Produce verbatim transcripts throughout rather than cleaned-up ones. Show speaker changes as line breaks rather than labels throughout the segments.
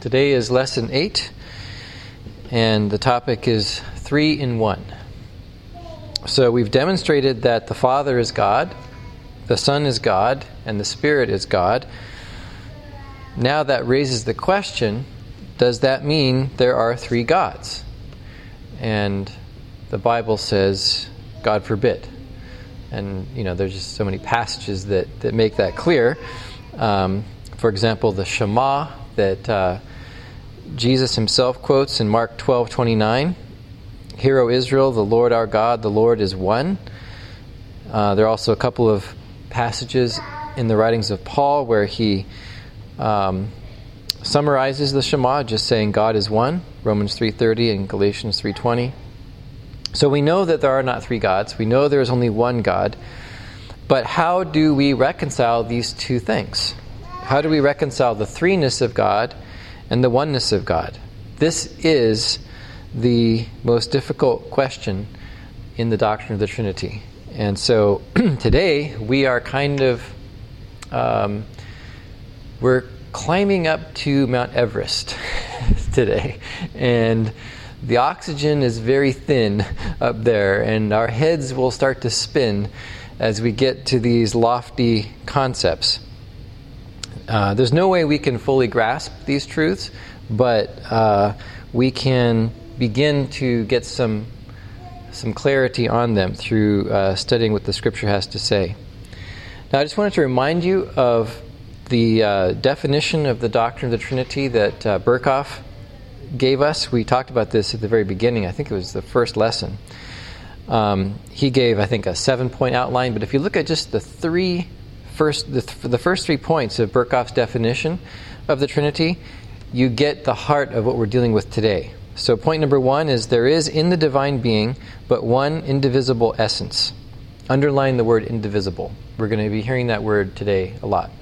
Today is lesson eight, and the topic is three in one. So we've demonstrated that the Father is God, the Son is God, and the Spirit is God. Now that raises the question, does that mean there are three gods? And the Bible says, God forbid. And, you know, there's just so many passages that, that make that clear. Um, for example, the Shema that uh, Jesus himself quotes in Mark twelve twenty-nine. Hear, O Israel, the Lord our God, the Lord is one. Uh, there are also a couple of passages in the writings of Paul where he um, summarizes the Shema, just saying God is one, Romans three thirty and Galatians three twenty. So we know that there are not three gods. We know there is only one God. But how do we reconcile these two things? How do we reconcile the threeness of God and the oneness of God? This is the most difficult question in the doctrine of the Trinity. And so today we are kind of, um, we're climbing up to Mount Everest today. And the oxygen is very thin up there, and our heads will start to spin as we get to these lofty concepts. Uh, there's no way we can fully grasp these truths, but uh, we can begin to get some some clarity on them through uh, studying what the Scripture has to say. Now, I just wanted to remind you of the uh, definition of the doctrine of the Trinity that uh, Berkhoff gave us. We talked about this at the very beginning. I think it was the first lesson. Um, he gave, I think, a seven-point outline, but if you look at just the three first, the, th- the first three points of Berkhoff's definition of the Trinity, you get the heart of what we're dealing with today. So point number one is there is in the divine being but one indivisible essence. Underline the word indivisible. We're going to be hearing that word today a lot.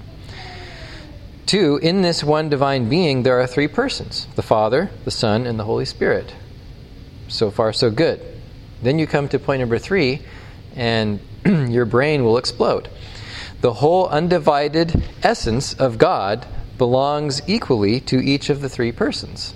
Two, in this one divine being there are three persons, the Father, the Son, and the Holy Spirit. So far, so good. Then you come to point number three, and your brain will explode. The whole undivided essence of God belongs equally to each of the three persons.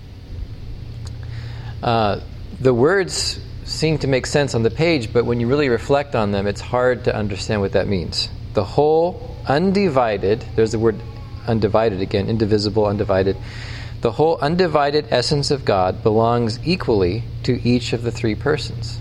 Uh, the words seem to make sense on the page, but when you really reflect on them, it's hard to understand what that means. The whole undivided, there's the word undivided again, indivisible, undivided. The whole undivided essence of God belongs equally to each of the three persons.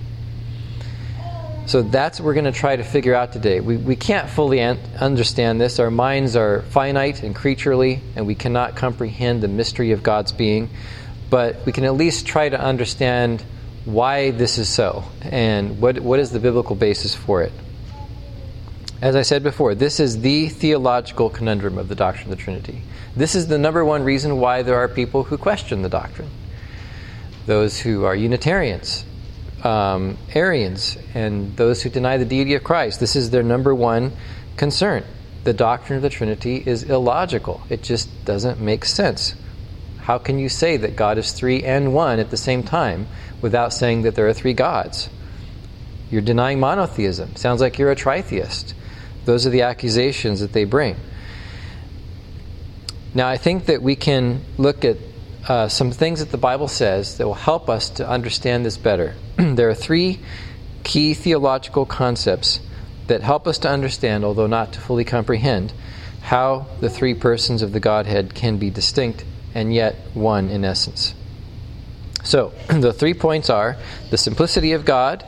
So that's what we're going to try to figure out today. We we can't fully an- understand this. Our minds are finite and creaturely, and we cannot comprehend the mystery of God's being. But we can at least try to understand why this is so, and what what is the biblical basis for it. As I said before, this is the theological conundrum of the doctrine of the Trinity. This is the number one reason why there are people who question the doctrine. Those who are Unitarians, um, Arians, and those who deny the deity of Christ. This is their number one concern. The doctrine of the Trinity is illogical. It just doesn't make sense. How can you say that God is three and one at the same time without saying that there are three gods? You're denying monotheism. Sounds like you're a tritheist. Those are the accusations that they bring. Now, I think that we can look at uh, some things that the Bible says that will help us to understand this better. There are three key theological concepts that help us to understand, although not to fully comprehend, how the three persons of the Godhead can be distinct and yet one in essence. So, the three points are the simplicity of God,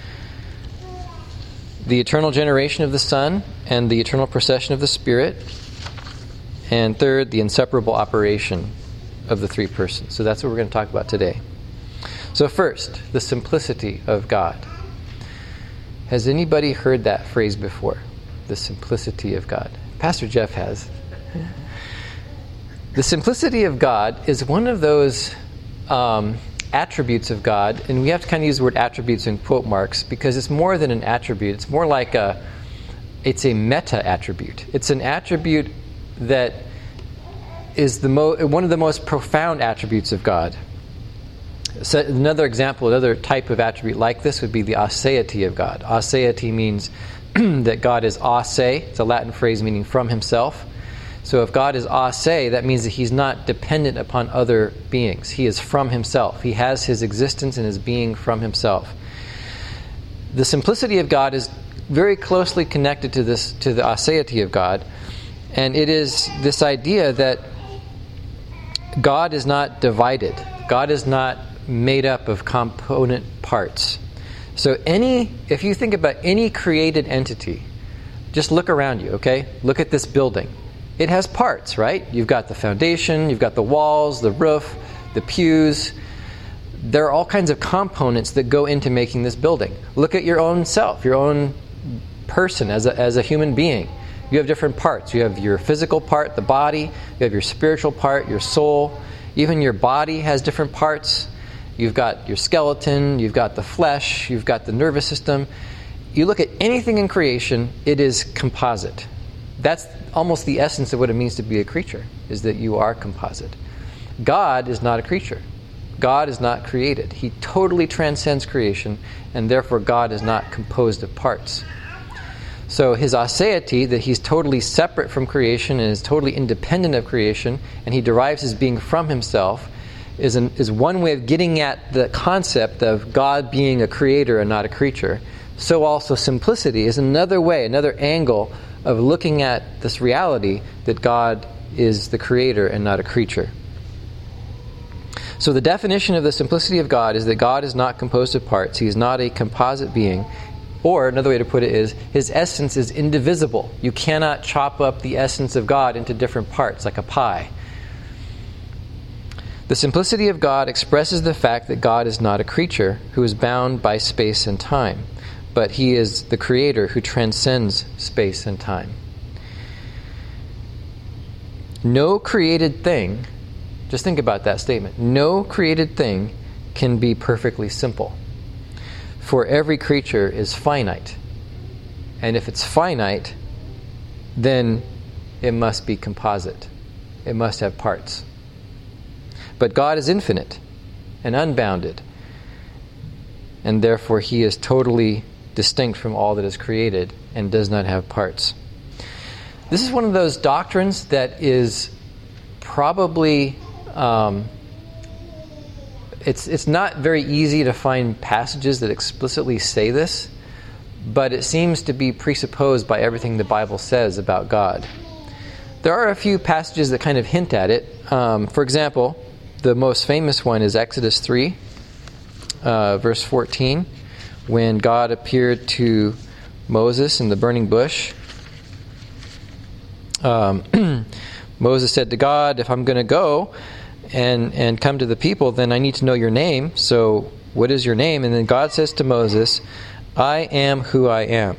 the eternal generation of the Son, and the eternal procession of the Spirit. And third, the inseparable operation of the three persons. So that's what we're going to talk about today. So first, the simplicity of God. Has anybody heard that phrase before? The simplicity of God. Pastor Jeff has. The simplicity of God is one of those um, attributes of God, and we have to kind of use the word attributes in quote marks because it's more than an attribute. It's more like a, it's a meta-attribute. It's an attribute that is the mo- one of the most profound attributes of God. So another example, another type of attribute like this would be the aseity of God. Aseity means that God is ase. It's a Latin phrase meaning from himself. So if God is ase, that means that he's not dependent upon other beings. He is from himself. He has his existence and his being from himself. The simplicity of God is very closely connected to this, to the aseity of God. And it is this idea that God is not divided. God is not made up of component parts. So any, if you think about any created entity, just look around you, okay? Look at this building. It has parts, right? You've got the foundation, you've got the walls, the roof, the pews. There are all kinds of components that go into making this building. Look at your own self, your own person as a, as a human being. You have different parts. You have your physical part, the body. You have your spiritual part, your soul. Even your body has different parts. You've got your skeleton, you've got the flesh, you've got the nervous system. You look at anything in creation, it is composite. That's almost the essence of what it means to be a creature, is that you are composite. God is not a creature. God is not created. He totally transcends creation, and therefore God is not composed of parts. So his aseity, that he's totally separate from creation and is totally independent of creation, and he derives his being from himself, is, an, is one way of getting at the concept of God being a creator and not a creature. So also simplicity is another way, another angle of looking at this reality that God is the creator and not a creature. So the definition of the simplicity of God is that God is not composed of parts. He is not a composite being. Or another way to put it is, his essence is indivisible. You cannot chop up the essence of God into different parts like a pie. The simplicity of God expresses the fact that God is not a creature who is bound by space and time, but he is the creator who transcends space and time. No created thing, just think about that statement, no created thing can be perfectly simple. For every creature is finite. And if it's finite, then it must be composite. It must have parts. But God is infinite and unbounded, and therefore he is totally distinct from all that is created and does not have parts. This is one of those doctrines that is probably um, it's it's not very easy to find passages that explicitly say this, but it seems to be presupposed by everything the Bible says about God. There are a few passages that kind of hint at it. Um, for example, the most famous one is Exodus three, uh, verse fourteen, when God appeared to Moses in the burning bush. Um, Moses said to God, if I'm going to go and and come to the people, then I need to know your name. So what is your name? And then God says to Moses, I am who I am.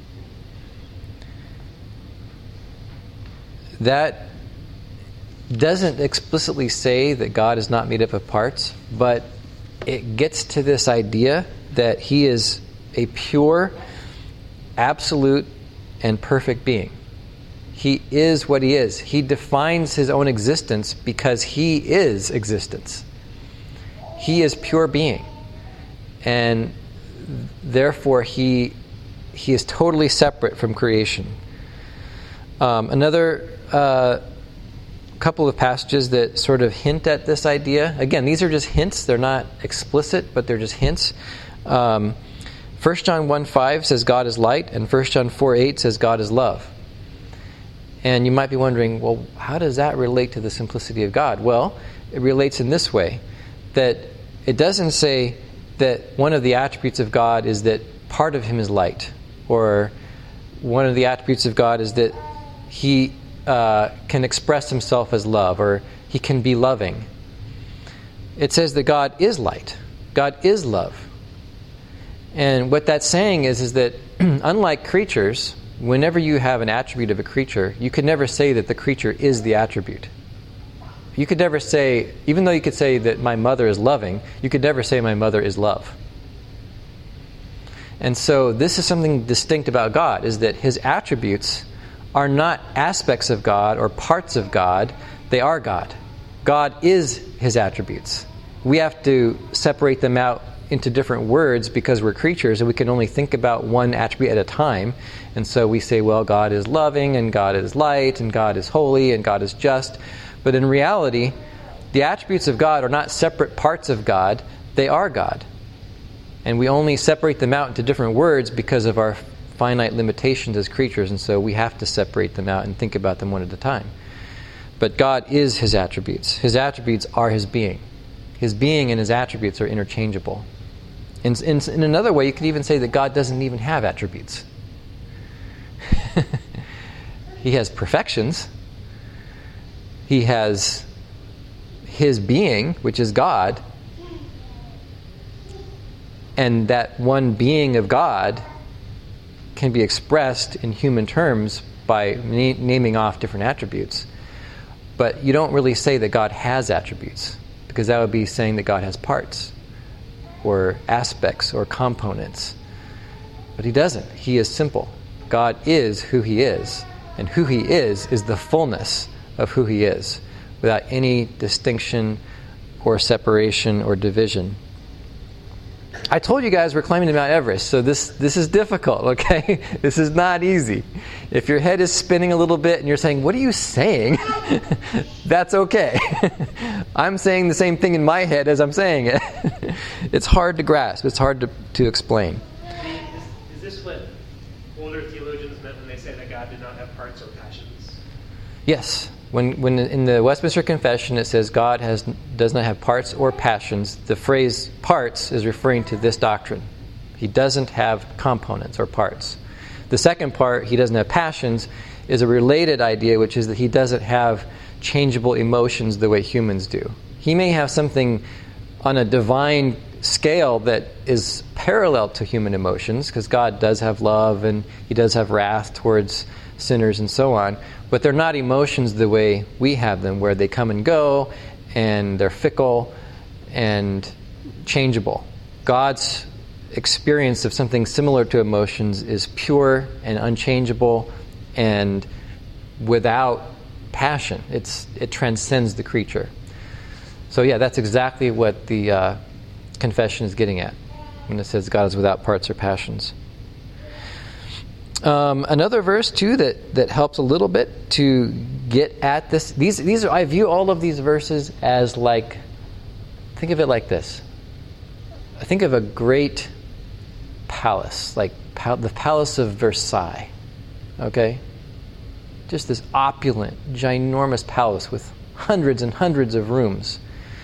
That doesn't explicitly say that God is not made up of parts, but it gets to this idea that he is a pure, absolute, and perfect being. He is what he is. He defines his own existence because he is existence. He is pure being. And therefore he he is totally separate from creation. Um, another uh, couple of passages that sort of hint at this idea. Again, these are just hints. They're not explicit, but they're just hints. Um, First John one five says God is light, and First John four eight says God is love. And you might be wondering, well, how does that relate to the simplicity of God? Well, it relates in this way, that it doesn't say that one of the attributes of God is that part of him is light, or one of the attributes of God is that he uh, can express himself as love, or he can be loving. It says that God is light. God is love. And what that's saying is, is that unlike creatures, whenever you have an attribute of a creature, you could never say that the creature is the attribute. You could never say, even though you could say that my mother is loving, you could never say my mother is love. And so this is something distinct about God, is that his attributes are not aspects of God or parts of God. They are God. God is his attributes. We have to separate them out into different words because we're creatures and we can only think about one attribute at a time. And so we say, well, God is loving, and God is light, and God is holy, and God is just. But in reality, the attributes of God are not separate parts of God. They are God. And we only separate them out into different words because of our finite limitations as creatures, and so we have to separate them out and think about them one at a time. But God is his attributes. His attributes are his being. His being and his attributes are interchangeable. In, in, in another way, you could even say that God doesn't even have attributes. He has perfections. He has his being, which is God. And that one being of God can be expressed in human terms by na- naming off different attributes. But you don't really say that God has attributes, because that would be saying that God has parts or aspects or components. But he doesn't. He is simple. God is who he is, and who he is is the fullness of who he is, without any distinction or separation or division. I told you guys we're climbing to Mount Everest, so this, this is difficult, okay? This is not easy. If your head is spinning a little bit and you're saying, what are you saying? That's okay. I'm saying the same thing in my head as I'm saying it. It's hard to grasp. It's hard to, to explain.
Is, is this what older theologians meant when they say that God did not have parts or passions?
Yes. When, when in the Westminster Confession it says God has does not have parts or passions, the phrase parts is referring to this doctrine. He doesn't have components or parts. The second part, he doesn't have passions, is a related idea, which is that he doesn't have changeable emotions the way humans do. He may have something on a divine scale that is parallel to human emotions, because God does have love and he does have wrath towards sinners and so on, but they're not emotions the way we have them, where they come and go and they're fickle and changeable. God's experience of something similar to emotions is pure and unchangeable and without passion. It's it transcends the creature. So yeah, that's exactly what the uh, confession is getting at when it says God is without parts or passions. Um, another verse too that, that helps a little bit to get at this. These these are I view all of these verses as like, think of it like this. I think of a great palace, like pal- the Palace of Versailles. Okay, just this opulent, ginormous palace with hundreds and hundreds of rooms,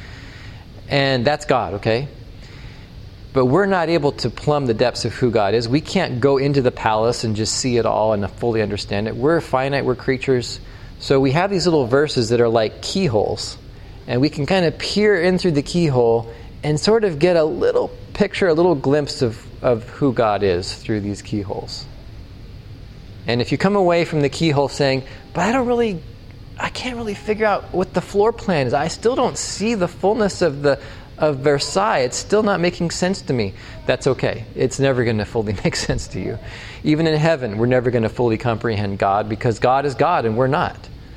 and that's God. Okay. But we're not able to plumb the depths of who God is. We can't go into the palace and just see it all and fully understand it. We're finite, we're creatures. So we have these little verses that are like keyholes. And we can kind of peer in through the keyhole and sort of get a little picture, a little glimpse of, of who God is through these keyholes. And if you come away from the keyhole saying, but I don't really, I can't really figure out what the floor plan is. I still don't see the fullness of the of Versailles. It's still not making sense to me. That's okay. It's never going to fully make sense to you. Even in heaven, we're never going to fully comprehend God, because God is God and we're not.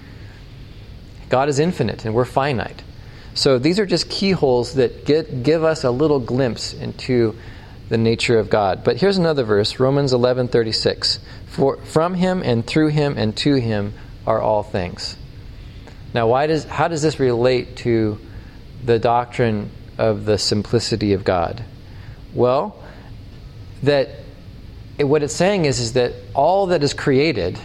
God is infinite and we're finite. So these are just keyholes that get, give us a little glimpse into the nature of God. But here's another verse, Romans eleven thirty-six. For from him and through him and to him are all things. Now, why does how does this relate to the doctrine of the simplicity of God? Well, that it, what it's saying is, is that all that is created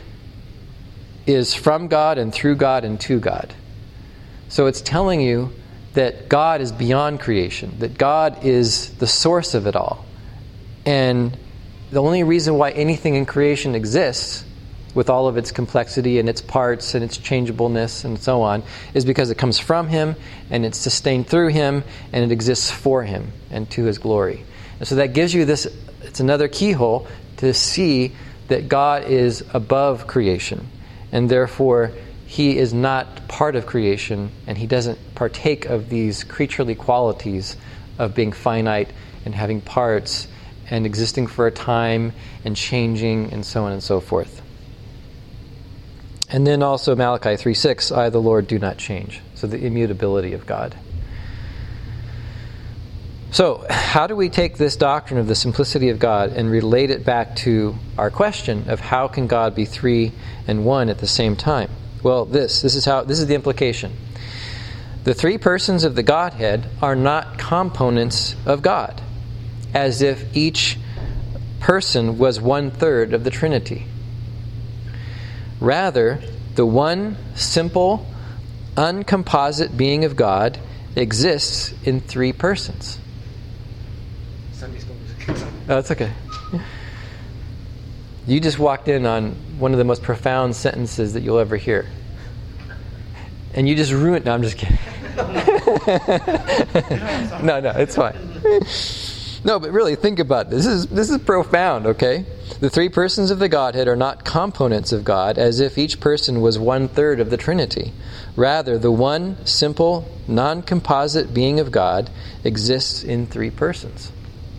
is from God and through God and to God. So it's telling you that God is beyond creation, that God is the source of it all. And the only reason why anything in creation exists, with all of its complexity and its parts and its changeableness and so on, is because it comes from him and it's sustained through him and it exists for him and to his glory. And so that gives you this, it's another keyhole to see that God is above creation, and therefore he is not part of creation, and he doesn't partake of these creaturely qualities of being finite and having parts and existing for a time and changing and so on and so forth. And then also Malachi three six, I, the Lord, do not change. So the immutability of God. So, how do we take this doctrine of the simplicity of God and relate it back to our question of how can God be three and one at the same time? Well, this this is how this is the implication. The three persons of the Godhead are not components of God, as if each person was one-third of the Trinity. Rather, the one simple, uncomposite being of God exists in three persons.
Sunday school music.
Oh, that's okay. You just walked in on one of the most profound sentences that you'll ever hear. And you just ruined... No, I'm just kidding. no, no, it's fine. No, but really, think about this. This is, this is profound, okay? The three persons of the Godhead are not components of God, as if each person was one-third of the Trinity. Rather, the one simple, non-composite being of God exists in three persons.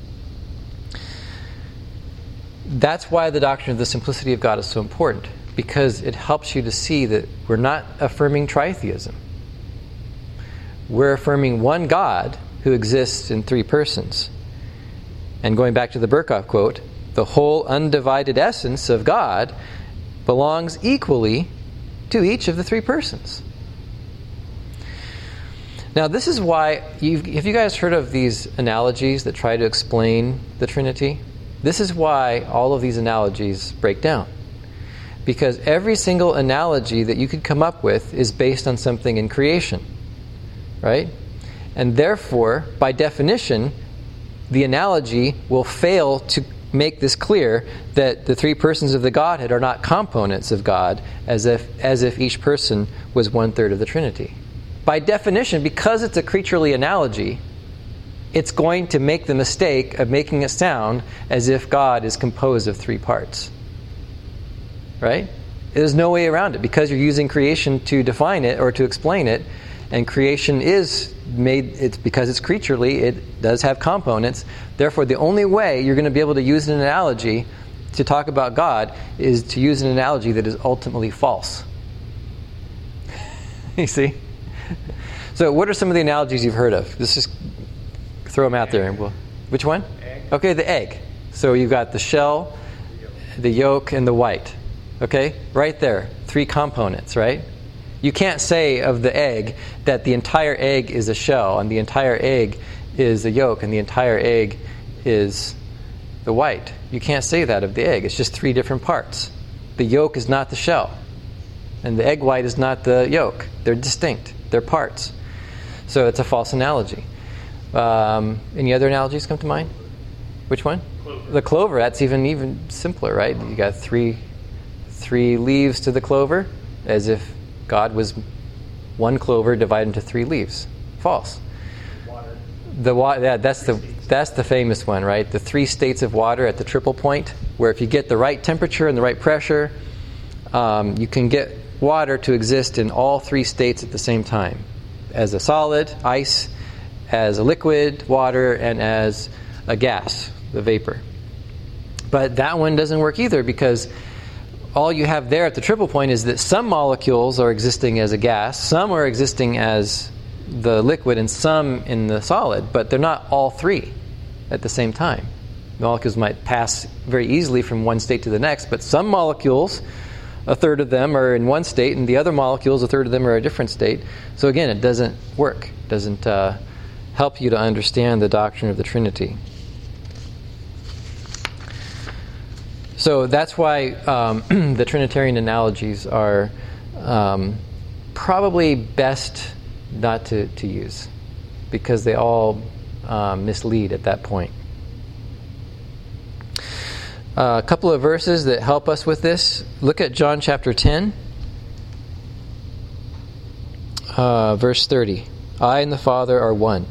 That's why the doctrine of the simplicity of God is so important, because it helps you to see that we're not affirming tritheism. We're affirming one God who exists in three persons. And going back to the Berkhoff quote, the whole undivided essence of God belongs equally to each of the three persons. Now, this is why, you've, have you guys heard of these analogies that try to explain the Trinity? This is why all of these analogies break down. Because every single analogy that you could come up with is based on something in creation. Right? And therefore, by definition, the analogy will fail to make this clear that the three persons of the Godhead are not components of God, as if as if each person was one-third of the Trinity. By definition, because it's a creaturely analogy, it's going to make the mistake of making it sound as if God is composed of three parts. Right? There's no way around it, because you're using creation to define it or to explain it, and creation is made, it's because it's creaturely, it does have components. Therefore, the only way you're going to be able to use an analogy to talk about God is to use an analogy that is ultimately false. You see? So what are some of the analogies you've heard of? Let's just throw them out there. And we'll, which one?
Egg.
Okay, the egg. So you've got the shell, the yolk, and the white. Okay? Right there. Three components, right? You can't say of the egg that the entire egg is a shell, and the entire egg is a yolk, and the entire egg is the white. You can't say that of the egg. It's just three different parts. The yolk is not the shell, and the egg white is not the yolk. They're distinct. They're parts. So it's a false analogy. Um, any other analogies come to mind? Which one?
Clover.
The clover. That's even even simpler, right? You got three three leaves to the clover, as if God was one clover divided into three leaves. False.
Water.
The wa- yeah, that's the that's the famous one, right? The three states of water at the triple point, where if you get the right temperature and the right pressure, um, you can get water to exist in all three states at the same time, as a solid, ice, as a liquid, water, and as a gas, the vapor. But that one doesn't work either, because all you have there at the triple point is that some molecules are existing as a gas, some are existing as the liquid, and some in the solid, but they're not all three at the same time. Molecules might pass very easily from one state to the next, but some molecules, a third of them are in one state, and the other molecules, a third of them are a different state. So again, it doesn't work. It doesn't uh, help you to understand the doctrine of the Trinity. So that's why um, the Trinitarian analogies are um, probably best not to, to use, because they all um, mislead at that point. Uh, a couple of verses that help us with this. Look at John chapter ten, uh, verse thirty. I and the Father are one.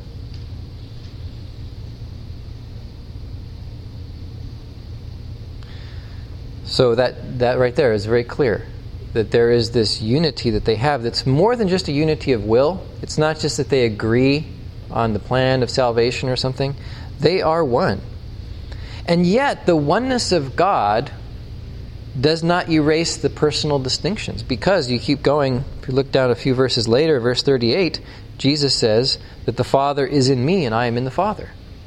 So that, that right there is very clear, that there is this unity that they have that's more than just a unity of will. It's not just that they agree on the plan of salvation or something. They are one. And yet, the oneness of God does not erase the personal distinctions, because you keep going, if you look down a few verses later, verse thirty-eight, Jesus says that the Father is in me and I am in the Father.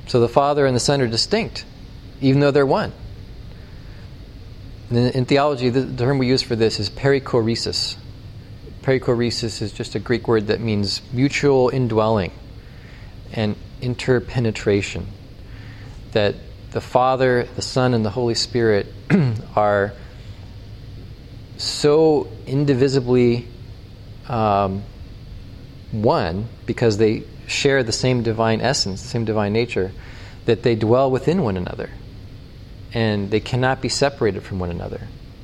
So the Father and the Son are distinct, even though they're one. In, in theology, the, the term we use for this is perichoresis. Perichoresis is just a Greek word that means mutual indwelling and interpenetration. That the Father, the Son, and the Holy Spirit are so indivisibly um, one because they share the same divine essence, the same divine nature, that they dwell within one another. And they cannot be separated from one another.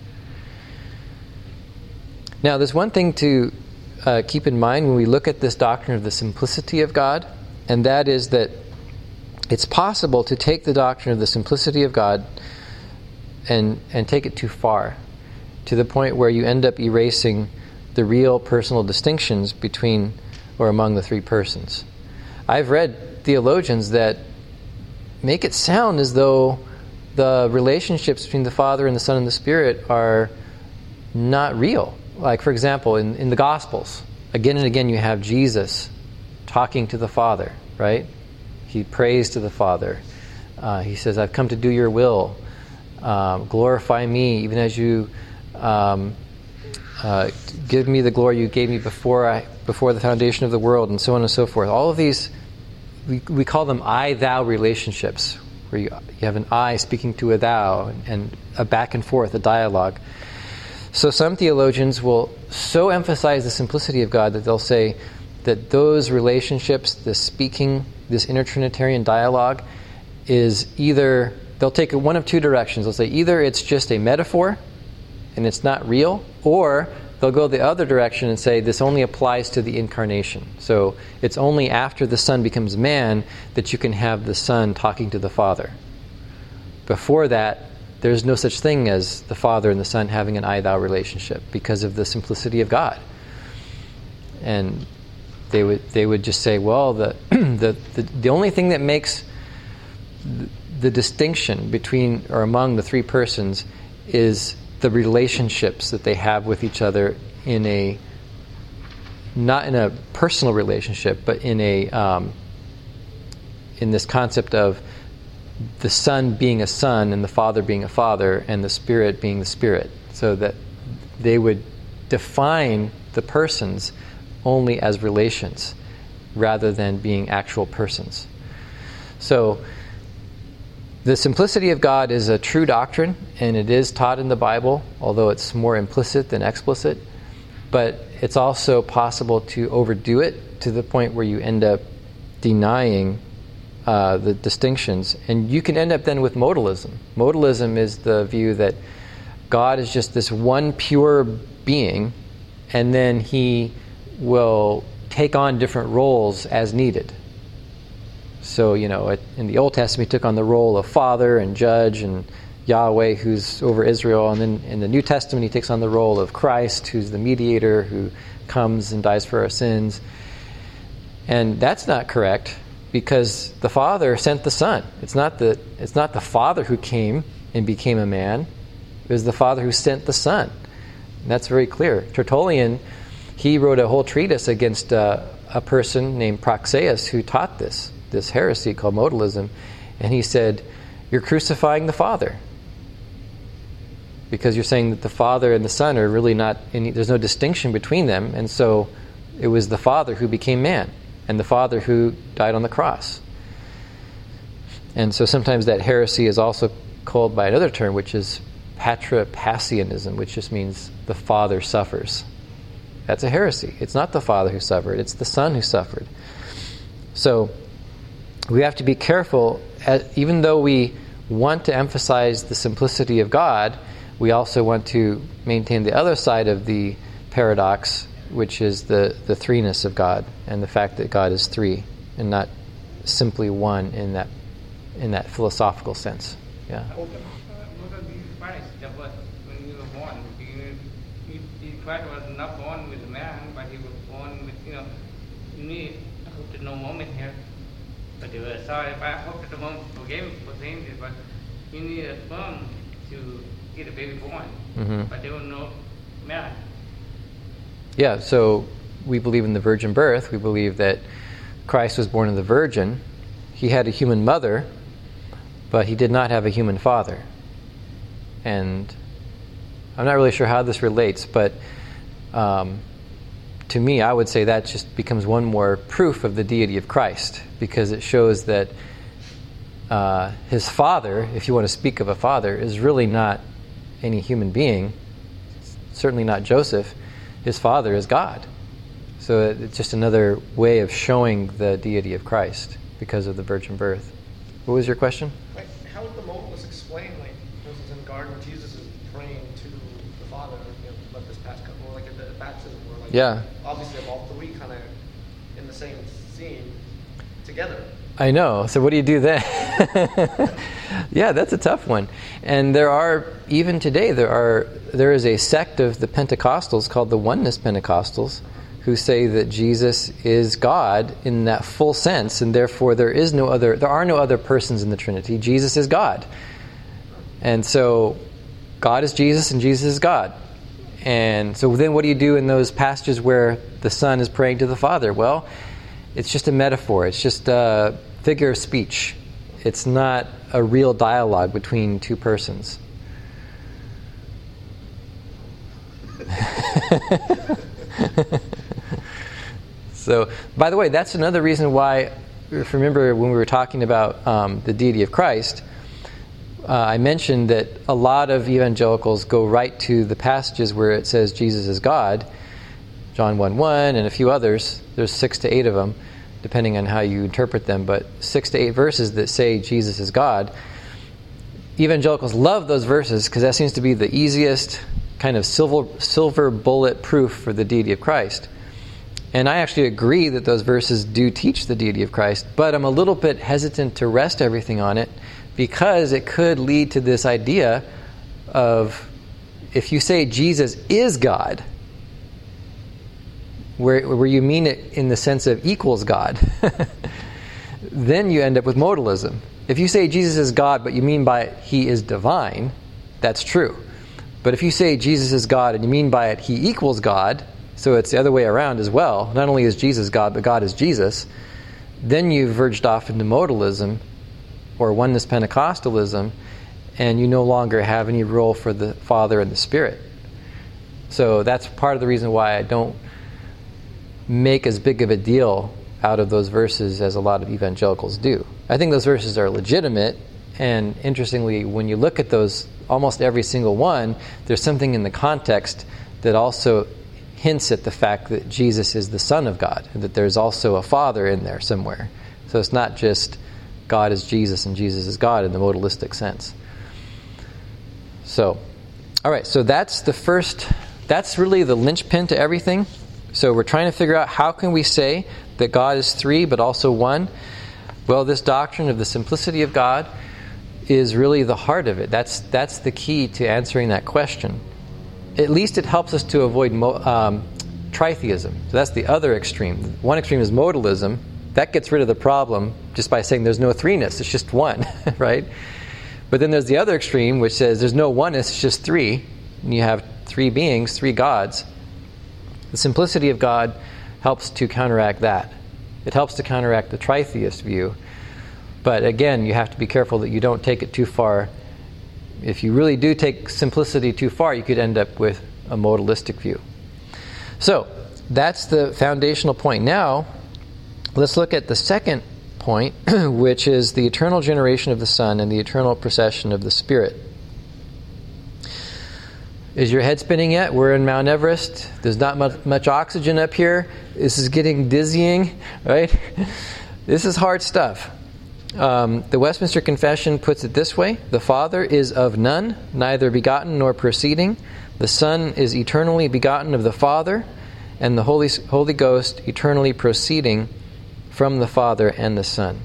Now, there's one thing to uh, keep in mind when we look at this doctrine of the simplicity of God, and that is that it's possible to take the doctrine of the simplicity of God and, and take it too far, to the point where you end up erasing the real personal distinctions between or among the three persons. I've read theologians that make it sound as though the relationships between the Father and the Son and the Spirit are not real. Like, for example, in, in the Gospels, again and again you have Jesus talking to the Father, right? He prays to the Father. Uh, he says, I've come to do your will. Um, glorify me, even as you um, uh, give me the glory you gave me before I before the foundation of the world, and so on and so forth. All of these, we, we call them I-thou relationships, where you, you have an I speaking to a thou, and a back and forth, a dialogue. So some theologians will so emphasize the simplicity of God that they'll say that those relationships, this speaking, this intertrinitarian dialogue, is either, they'll take it one of two directions. They'll say either it's just a metaphor and it's not real, or they'll go the other direction and say this only applies to the incarnation. So it's only after the Son becomes man that you can have the Son talking to the Father. Before that, there's no such thing as the Father and the Son having an I-thou relationship because of the simplicity of God. And they would they would just say, well, the the, the, the only thing that makes the, the distinction between or among the three persons is the relationships that they have with each other in a, not in a personal relationship, but in a um, in this concept of the Son being a Son and the Father being a Father and the Spirit being the Spirit, so that they would define the persons only as relations rather than being actual persons. So the simplicity of God is a true doctrine, and it is taught in the Bible, although it's more implicit than explicit. But it's also possible to overdo it to the point where you end up denying uh, the distinctions. And you can end up then with modalism. Modalism is the view that God is just this one pure being, and then he will take on different roles as needed. So, you know, in the Old Testament, he took on the role of Father and Judge and Yahweh, who's over Israel. And then in the New Testament, he takes on the role of Christ, who's the mediator, who comes and dies for our sins. And that's not correct, because the Father sent the Son. It's not the, it's not the Father who came and became a man. It was the Father who sent the Son. And that's very clear. Tertullian, he wrote a whole treatise against uh, a person named Praxeas who taught this. this heresy called modalism, and he said, you're crucifying the Father, because you're saying that the Father and the Son are really not any, there's no distinction between them, and so it was the Father who became man and the Father who died on the cross. And so sometimes that heresy is also called by another term, which is patripassianism, which just means the Father suffers. That's a heresy. It's not the Father who suffered, it's the Son who suffered. So we have to be careful, even though we want to emphasize the simplicity of God, we also want to maintain the other side of the paradox, which is the, the threeness of God, and the fact that God is three and not simply one in that in that philosophical sense. Yeah.
Christ was not born with a man, but he was born with, you know, you need, I hope that no moment here. But they were sorry, but I hope that the moment forgave me for saying this, but you need a sperm to get a baby born. Mm-hmm. But there was no man.
Yeah, so we believe in the virgin birth. We believe that Christ was born of the virgin, He had a human mother, but he did not have a human father. And I'm not really sure how this relates, but um, to me, I would say that just becomes one more proof of the deity of Christ, because it shows that uh, his father, if you want to speak of a father, is really not any human being, certainly not Joseph. His father is God. So it's just another way of showing the deity of Christ because of the virgin birth. What was your question?
Like, how would the modalists explain, like, for instance, in the garden, where Jesus is praying to the Father, you know, let this pass come, or like at the baptism, where like,
yeah.
obviously of all three kind of in the same scene together.
I know. So what do you do then? Yeah, that's a tough one. And there are, even today, there are there is a sect of the Pentecostals called the Oneness Pentecostals, who say that Jesus is God in that full sense, and therefore there is no other, there are no other persons in the Trinity. Jesus is God. And so God is Jesus and Jesus is God. And so then what do you do in those passages where the Son is praying to the Father? Well, it's just a metaphor. It's just a figure of speech. It's not a real dialogue between two persons. So, by the way, that's another reason why, if you remember when we were talking about um, the deity of Christ, uh, I mentioned that a lot of evangelicals go right to the passages where it says Jesus is God, John one one, and a few others. There's six to eight of them, depending on how you interpret them, but six to eight verses that say Jesus is God. Evangelicals love those verses because that seems to be the easiest kind of silver, silver bullet proof for the deity of Christ. And I actually agree that those verses do teach the deity of Christ, but I'm a little bit hesitant to rest everything on it because it could lead to this idea of, if you say Jesus is God, where, where you mean it in the sense of equals God, then you end up with modalism. If you say Jesus is God, but you mean by it he is divine, that's true. But if you say Jesus is God and you mean by it he equals God, so it's the other way around as well, not only is Jesus God, but God is Jesus, then you've verged off into modalism or oneness Pentecostalism, and you no longer have any role for the Father and the Spirit. So that's part of the reason why I don't make as big of a deal out of those verses as a lot of evangelicals do. I think those verses are legitimate, and interestingly, when you look at those, almost every single one, there's something in the context that also hints at the fact that Jesus is the Son of God, and that there's also a Father in there somewhere. So it's not just God is Jesus and Jesus is God in the modalistic sense. So, all right, so that's the first, that's really the linchpin to everything. So we're trying to figure out how can we say that God is three but also one. Well, this doctrine of the simplicity of God is really the heart of it. That's that's the key to answering that question. At least it helps us to avoid mo- um, tritheism. So that's the other extreme. One extreme is modalism. That gets rid of the problem just by saying there's no threeness. It's just one, right? But then there's the other extreme, which says there's no oneness. It's just three. And you have three beings, three gods. The simplicity of God helps to counteract that. It helps to counteract the tritheist view. But again, you have to be careful that you don't take it too far. If you really do take simplicity too far, you could end up with a modalistic view. So, that's the foundational point. Now, let's look at the second point, which is the eternal generation of the Son and the eternal procession of the Spirit. Is your head spinning yet? We're in Mount Everest. There's not much, much oxygen up here. This is getting dizzying, right? This is hard stuff. Um, the Westminster Confession puts it this way: the Father is of none, neither begotten nor proceeding. The Son is eternally begotten of the Father, and the Holy, Holy Ghost eternally proceeding from the Father and the Son.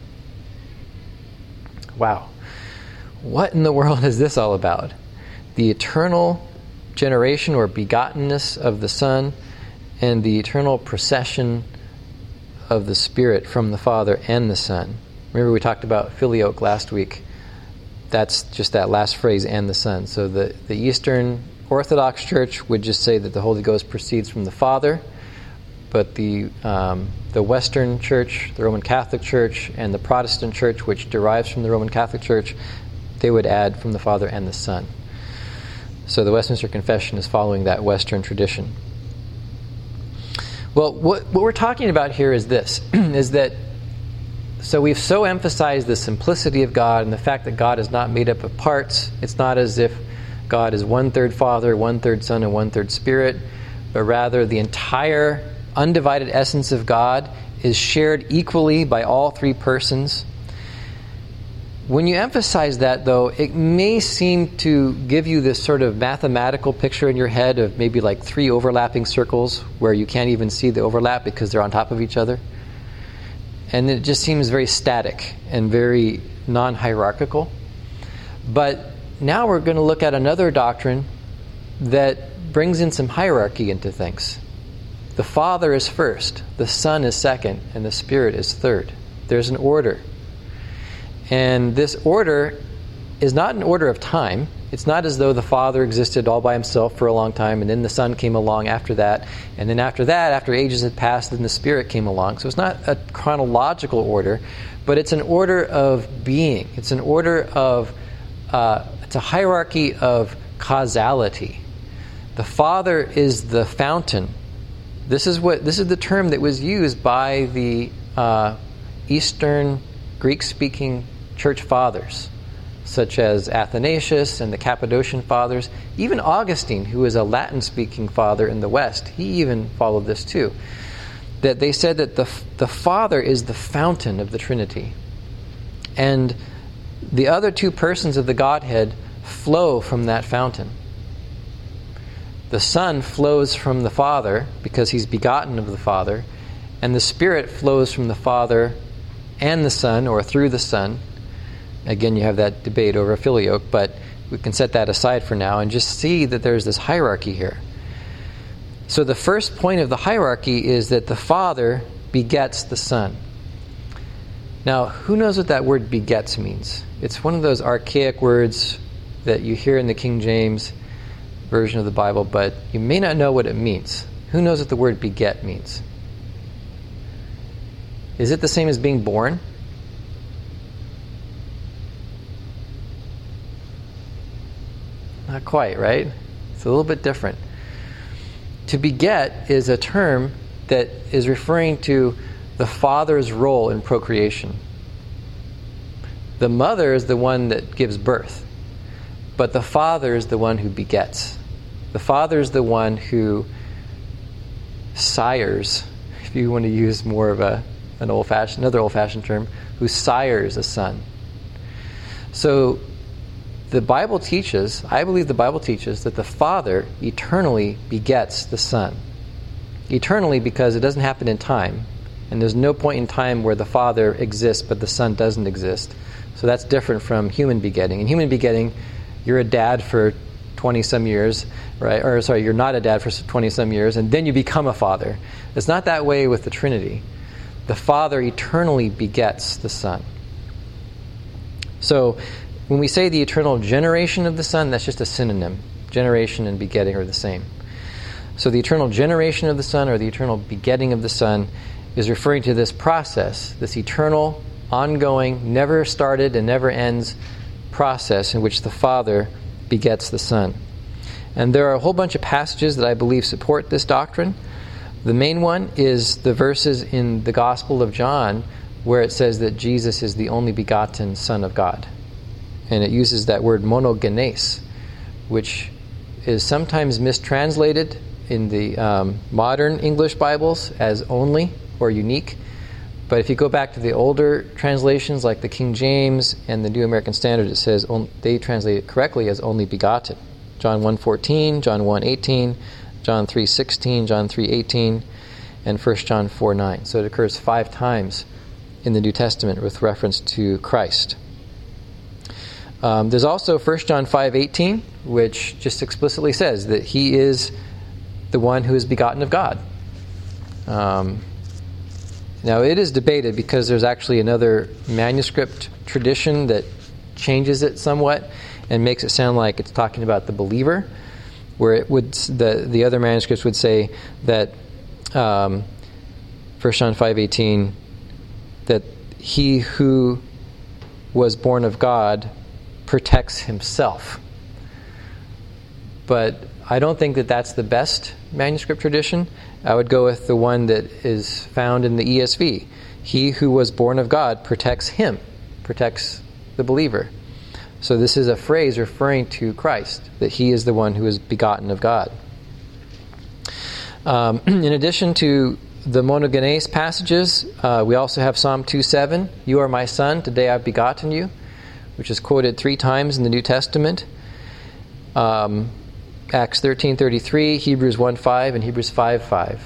Wow. What in the world is this all about? The eternal generation or begottenness of the Son and the eternal procession of the Spirit from the Father and the Son. Remember we talked about filioque last week. That's just that last phrase, and the Son. So the, the Eastern Orthodox Church would just say that the Holy Ghost proceeds from the Father. but the um, the Western Church, the Roman Catholic Church, and the Protestant Church, which derives from the Roman Catholic Church, they would add from the Father and the Son. So the Westminster Confession is following that Western tradition. Well, what, what we're talking about here is this, is that, so we've so emphasized the simplicity of God and the fact that God is not made up of parts. It's not as if God is one-third Father, one-third Son, and one-third Spirit, but rather the entire undivided essence of God is shared equally by all three persons. When you emphasize that, though, it may seem to give you this sort of mathematical picture in your head of maybe like three overlapping circles where you can't even see the overlap because they're on top of each other. And it just seems very static and very non-hierarchical. But now we're going to look at another doctrine that brings in some hierarchy into things. The Father is first, the Son is second, and the Spirit is third. There's an order. And this order is not an order of time. It's not as though the Father existed all by himself for a long time, and then the Son came along after that, and then after that, after ages had passed, then the Spirit came along. So it's not a chronological order, but it's an order of being. It's an order of, uh, it's a hierarchy of causality. The Father is the fountain. This is what this is the term that was used by the uh, Eastern Greek-speaking church fathers, such as Athanasius and the Cappadocian fathers. Even Augustine, who is a Latin-speaking father in the West, he even followed this too. That they said that the the Father is the fountain of the Trinity, and the other two persons of the Godhead flow from that fountain. The Son flows from the Father because he's begotten of the Father, and the Spirit flows from the Father and the Son, or through the Son. Again, you have that debate over filioque, but we can set that aside for now and just see that there's this hierarchy here. So the first point of the hierarchy is that the Father begets the Son. Now, who knows what that word begets means? It's one of those archaic words that you hear in the King James version of the Bible, but you may not know what it means. Who knows what the word beget means? Is it the same as being born? Not quite, right? It's a little bit different. To beget is a term that is referring to the father's role in procreation. The mother is the one that gives birth, but the father is the one who begets. The father is the one who sires, if you want to use more of a an old-fashioned, another old-fashioned term, who sires a son. So the Bible teaches, I believe the Bible teaches, that the Father eternally begets the Son. Eternally, because it doesn't happen in time, and there's no point in time where the Father exists but the Son doesn't exist. So that's different from human begetting. In human begetting, you're a dad for twenty-some years, right? Or sorry, you're not a dad for twenty-some years, and then you become a father. It's not that way with the Trinity. The Father eternally begets the Son. So when we say the eternal generation of the Son, that's just a synonym. Generation and begetting are the same. So the eternal generation of the Son, or the eternal begetting of the Son, is referring to this process, this eternal, ongoing, never started and never ends process in which the Father begets the Son. And there are a whole bunch of passages that I believe support this doctrine. The main one is the verses in the Gospel of John where it says that Jesus is the only begotten Son of God. And it uses that word monogenes, which is sometimes mistranslated in the um, modern English Bibles as only or unique. But if you go back to the older translations like the King James and the New American Standard, it says on, they translate it correctly as only begotten. John one fourteen, John one eighteen, John three sixteen, John three eighteen, and First John four nine. So it occurs five times in the New Testament with reference to Christ. Um, there's also First John five eighteen, which just explicitly says that he is the one who is begotten of God. Um, now, it is debated because there's actually another manuscript tradition that changes it somewhat and makes it sound like it's talking about the believer, where it would the the other manuscripts would say that um, First John five eighteen, that he who was born of God protects himself. But I don't think that that's the best manuscript tradition. I would go with the one that is found in the E S V. He who was born of God protects him, protects the believer. So this is a phrase referring to Christ, that he is the one who is begotten of God. Um, in addition to the monogenes passages, uh, we also have Psalm two seven, "You are my son, today I've begotten you," which is quoted three times in the New Testament. Um, Acts thirteen thirty-three, Hebrews one five, and Hebrews five five.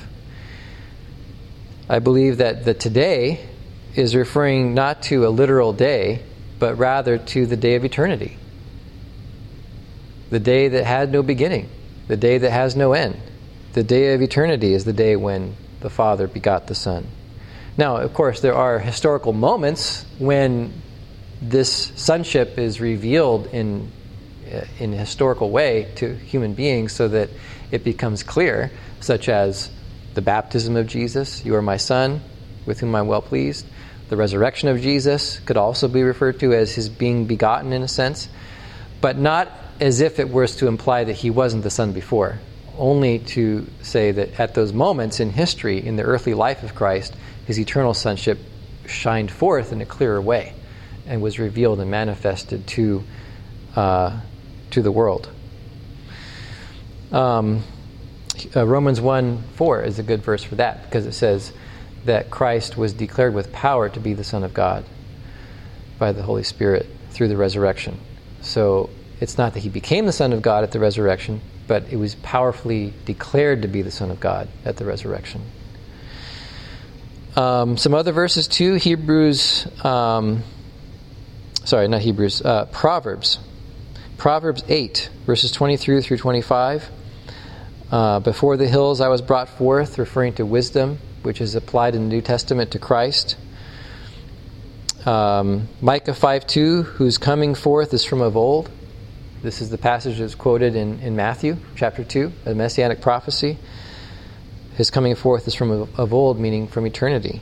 I believe that the today is referring not to a literal day, but rather to the day of eternity. The day that had no beginning, the day that has no end. The day of eternity is the day when the Father begot the Son. Now, of course, there are historical moments when this sonship is revealed in in a historical way to human beings so that it becomes clear, such as the baptism of Jesus, "You are my Son, with whom I'm well pleased." The resurrection of Jesus could also be referred to as his being begotten in a sense, but not as if it was to imply that he wasn't the Son before, only to say that at those moments in history, in the earthly life of Christ, his eternal sonship shined forth in a clearer way and was revealed and manifested to uh, to the world. Um, uh, Romans one four is a good verse for that, because it says that Christ was declared with power to be the Son of God by the Holy Spirit through the resurrection. So it's not that he became the Son of God at the resurrection, but it was powerfully declared to be the Son of God at the resurrection. Um, some other verses too, Hebrews, um, sorry, not Hebrews, uh, Proverbs. Proverbs eight, verses twenty-three through twenty-five. Uh, Before the hills I was brought forth, referring to wisdom, which is applied in the New Testament to Christ. Um, Micah five two, whose coming forth is from of old. This is the passage that's quoted in, in Matthew chapter two, a messianic prophecy. His coming forth is from of, of old, meaning from eternity.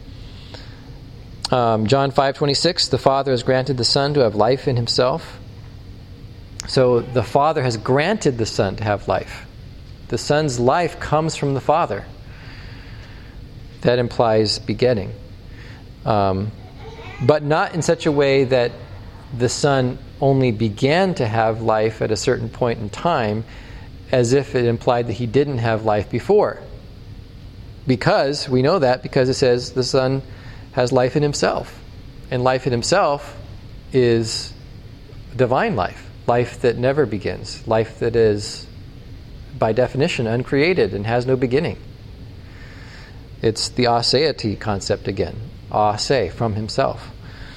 Um, John five twenty-six, the Father has granted the Son to have life in himself. So the Father has granted the Son to have life. The Son's life comes from the Father. That implies begetting. Um, but not in such a way that the Son only began to have life at a certain point in time, as if it implied that he didn't have life before. Because, we know that because it says the Son has life in himself. And life in himself is divine life. Life that never begins. Life that is, by definition, uncreated and has no beginning. It's the aseity concept again. Ase, from himself.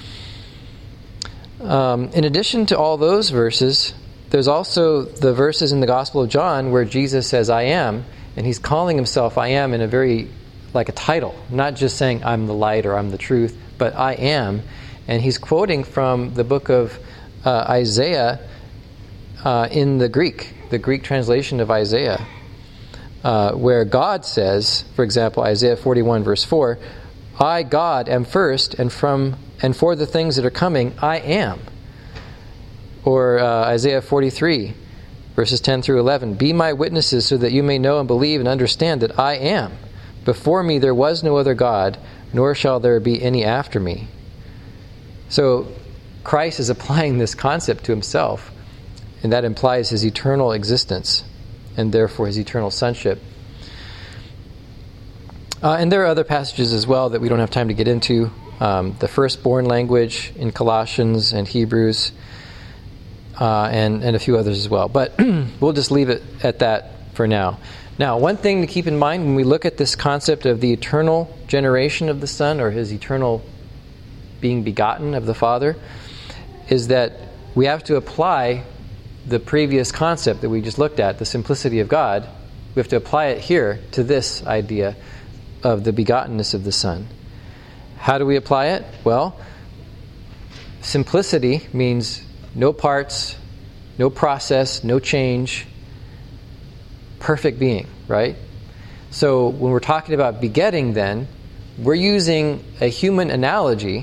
Um, in addition to all those verses, there's also the verses in the Gospel of John where Jesus says, "I am," and he's calling himself "I am" in a very, like a title, not just saying "I'm the light" or "I'm the truth," but "I am." And he's quoting from the book of uh, Isaiah uh, in the Greek, the Greek translation of Isaiah, uh, where God says, for example, Isaiah forty-one verse four, "I, God, am first, and from and for the things that are coming, I am." Or uh, Isaiah forty-three, verses ten through eleven, "Be my witnesses so that you may know and believe and understand that I am. Before me there was no other God, nor shall there be any after me." So Christ is applying this concept to himself, and that implies his eternal existence, and therefore his eternal sonship. Uh, and there are other passages as well that we don't have time to get into. Um, the firstborn language in Colossians and Hebrews, uh, and, and a few others as well. But we'll just leave it at that for now. Now, one thing to keep in mind when we look at this concept of the eternal generation of the Son, or his eternal being begotten of the Father, is that we have to apply the previous concept that we just looked at, the simplicity of God. We have to apply it here to this idea of the begottenness of the Son. How do we apply it? Well, simplicity means no parts, no process, no change, perfect being, right? So when we're talking about begetting then, we're using a human analogy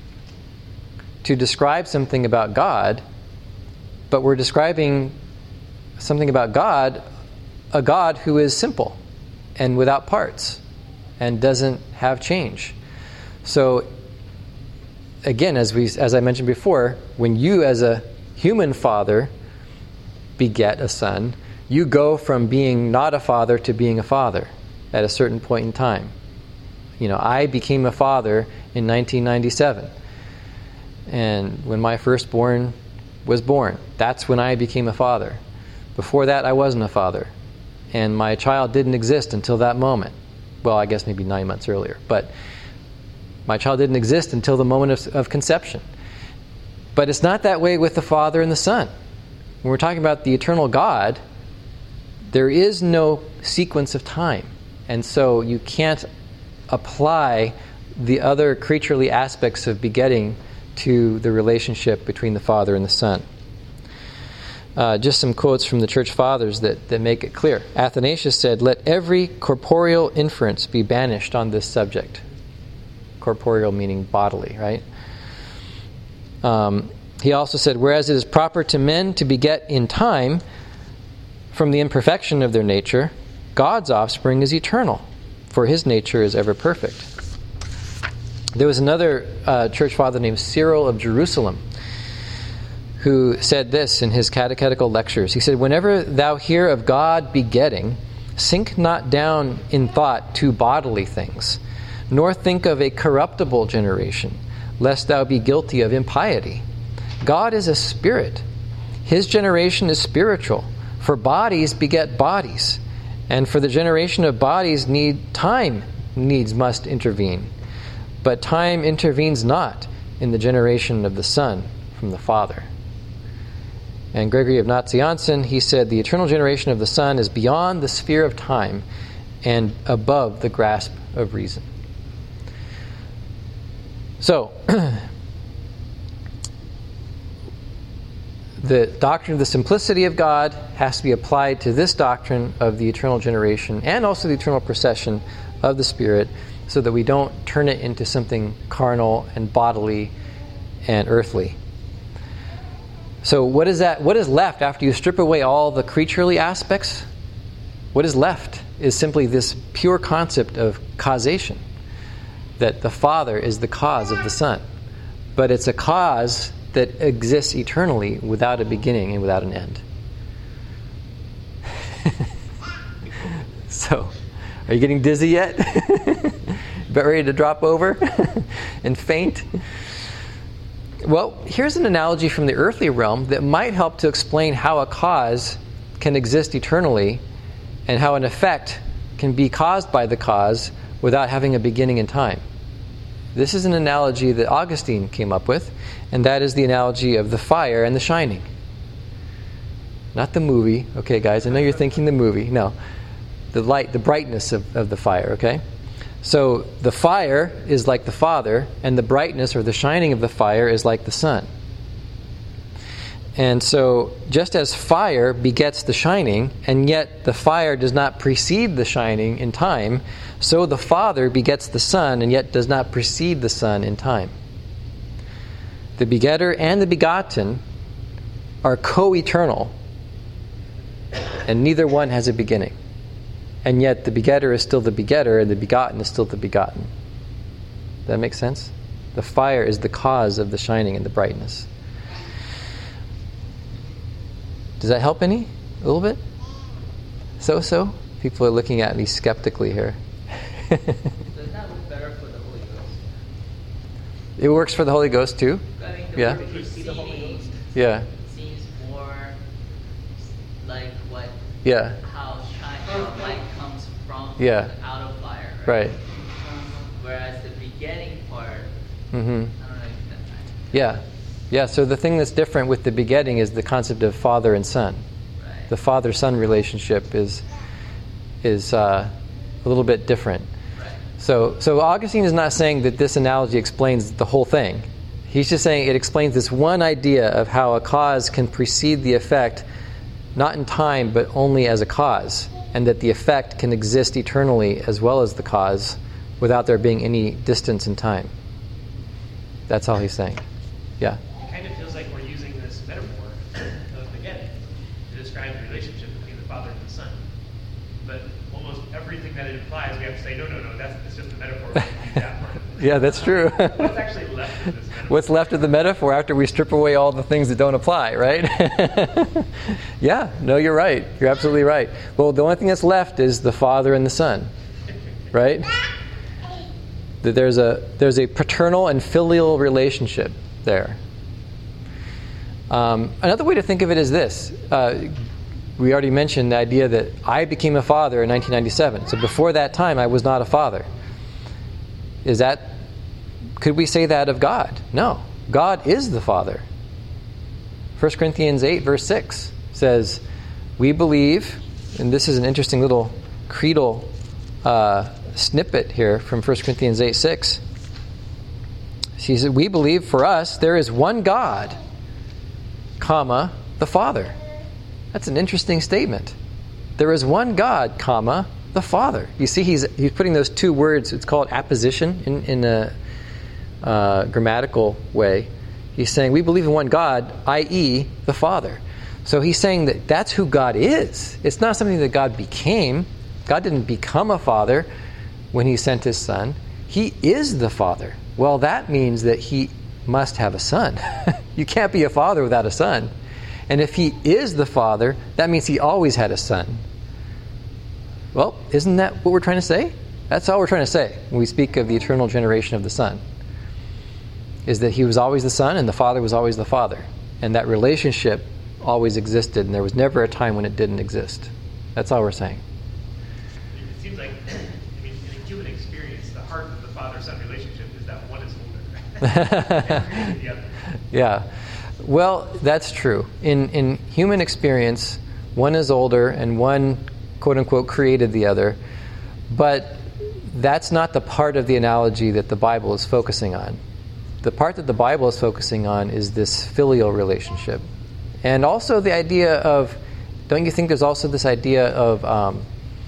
to describe something about God, but we're describing something about God, a God who is simple and without parts and doesn't have change. So again, as we as I mentioned before, when you as a human father beget a son, you go from being not a father to being a father at a certain point in time. You know, I became a father in nineteen ninety-seven. And when my firstborn was born, that's when I became a father. Before that, I wasn't a father. And my child didn't exist until that moment. Well, I guess maybe nine months earlier. But my child didn't exist until the moment of, of conception. But it's not that way with the Father and the Son. When we're talking about the eternal God, there is no sequence of time. And so you can't apply the other creaturely aspects of begetting to the relationship between the Father and the Son. Uh, just some quotes from the Church Fathers that, that make it clear. Athanasius said, "Let every corporeal inference be banished on this subject." Corporeal meaning bodily, right? Um, he also said, "Whereas it is proper to men to beget in time from the imperfection of their nature, God's offspring is eternal, for his nature is ever perfect." There was another uh, church father named Cyril of Jerusalem who said this in his catechetical lectures. He said, "Whenever thou hear of God begetting, sink not down in thought to bodily things, nor think of a corruptible generation, lest thou be guilty of impiety. God is a spirit. His generation is spiritual, for bodies beget bodies, and for the generation of bodies need time needs must intervene. But time intervenes not in the generation of the Son from the Father." And Gregory of Nazianzen, he said, "The eternal generation of the Son is beyond the sphere of time and above the grasp of reason." So, the doctrine of the simplicity of God has to be applied to this doctrine of the eternal generation and also the eternal procession of the Spirit, so that we don't turn it into something carnal and bodily and earthly. So what is that? What is left after you strip away all the creaturely aspects? What is left is simply this pure concept of causation, that the Father is the cause of the Son. But it's a cause that exists eternally without a beginning and without an end. So, are you getting dizzy yet? About ready to drop over and faint? Well, here's an analogy from the earthly realm that might help to explain how a cause can exist eternally and how an effect can be caused by the cause without having a beginning in time. This is an analogy that Augustine came up with, and that is the analogy of the fire and the shining. Not the movie. Okay, guys, I know you're thinking the movie. No. The light, the brightness of, of the fire, okay? So the fire is like the Father, and the brightness or the shining of the fire is like the Son. And so just as fire begets the shining, and yet the fire does not precede the shining in time, so the Father begets the Son, and yet does not precede the Son in time. The begetter and the begotten are co-eternal, and neither one has a beginning. And yet the begetter is still the begetter, and the begotten is still the begotten. Does that make sense? The fire is the cause of the shining and the brightness. Does that help any? A little bit? So-so? People are looking at me skeptically here.
Does that work better for the Holy Ghost?
It works for the Holy Ghost too?
I mean, the
Yeah.
word proceeding
Yeah.
seems more like what
Yeah.
how shine, how light comes from
Yeah.
out of fire, right?
Right.
Whereas the beginning part,
Mm-hmm.
I don't know if that's right.
Yeah. Yeah, so the thing that's different with the begetting is the concept of father and son.
Right.
The father-son relationship is is uh, a little bit different.
Right.
So, so Augustine is not saying that this analogy explains the whole thing. He's just saying it explains this one idea of how a cause can precede the effect, not in time, but only as a cause, and that the effect can exist eternally as well as the cause without there being any distance in time. That's all he's saying. Yeah?
It kind of feels like we're using this metaphor of begetting to describe the relationship between the Father and the Son. But almost everything that it implies, we have to say, no, no, no, that's, that's just a metaphor. We don't use that part.
Yeah, that's true.
What's actually left of this metaphor?
What's left of the metaphor after we strip away all the things that don't apply, right? Yeah, no, you're right. You're absolutely right. Well, the only thing that's left is the Father and the Son, right? That there's a there's a paternal and filial relationship there. Um, another way to think of it is this. Uh, we already mentioned the idea that I became a father in nineteen ninety-seven. So before that time, I was not a father. Is that, could we say that of God? No. God is the Father. First Corinthians eight, verse six says, we believe, and this is an interesting little creedal uh, snippet here from First Corinthians eight, six. She said, we believe for us there is one God, comma, the Father. That's an interesting statement. There is one God, comma, the Father. You see, he's he's putting those two words, it's called apposition in, in a uh, grammatical way. He's saying, we believe in one God, that is the Father. So he's saying that that's who God is. It's not something that God became. God didn't become a father when he sent his Son. He is the Father. Well, that means that he must have a son. You can't be a father without a son. And if he is the Father, that means he always had a son. Well, isn't that what we're trying to say? That's all we're trying to say when we speak of the eternal generation of the Son. Is that he was always the Son and the Father was always the Father. And that relationship always existed, and there was never a time when it didn't exist. That's all we're saying.
It seems like, I mean, in a human experience, the heart of the father-son relationship is that one is older.
Yeah. Well, that's true. In in human experience, one is older and one, quote-unquote, created the other. But that's not the part of the analogy that the Bible is focusing on. The part that the Bible is focusing on is this filial relationship. And also the idea of, don't you think there's also this idea of, um,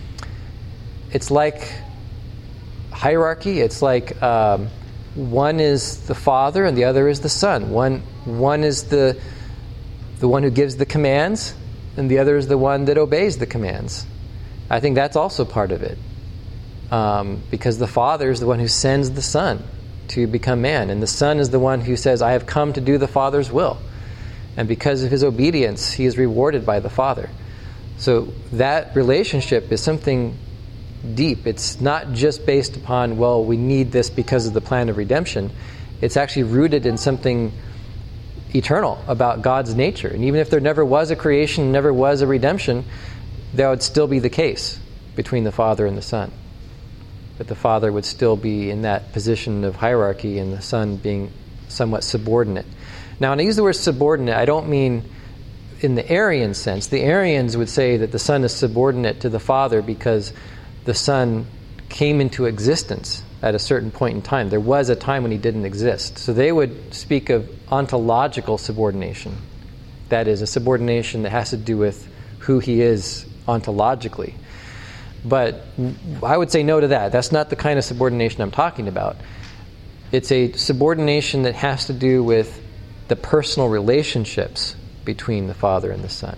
it's like hierarchy. It's like um, one is the Father and the other is the Son. One one is the the one who gives the commands, and the other is the one that obeys the commands. I think that's also part of it. Um, because the Father is the one who sends the Son to become man, and the Son is the one who says, I have come to do the Father's will. And because of his obedience, he is rewarded by the Father. So that relationship is something deep. It's not just based upon, well, we need this because of the plan of redemption. It's actually rooted in something eternal about God's nature. And even if there never was a creation, never was a redemption, that would still be the case between the Father and the Son. That the Father would still be in that position of hierarchy and the Son being somewhat subordinate. Now, when I use the word subordinate, I don't mean in the Arian sense. The Arians would say that the Son is subordinate to the Father because the Son came into existence at a certain point in time. There was a time when he didn't exist. So they would speak of ontological subordination. That is, a subordination that has to do with who he is ontologically. But I would say no to that. That's not the kind of subordination I'm talking about. It's a subordination that has to do with the personal relationships between the Father and the Son.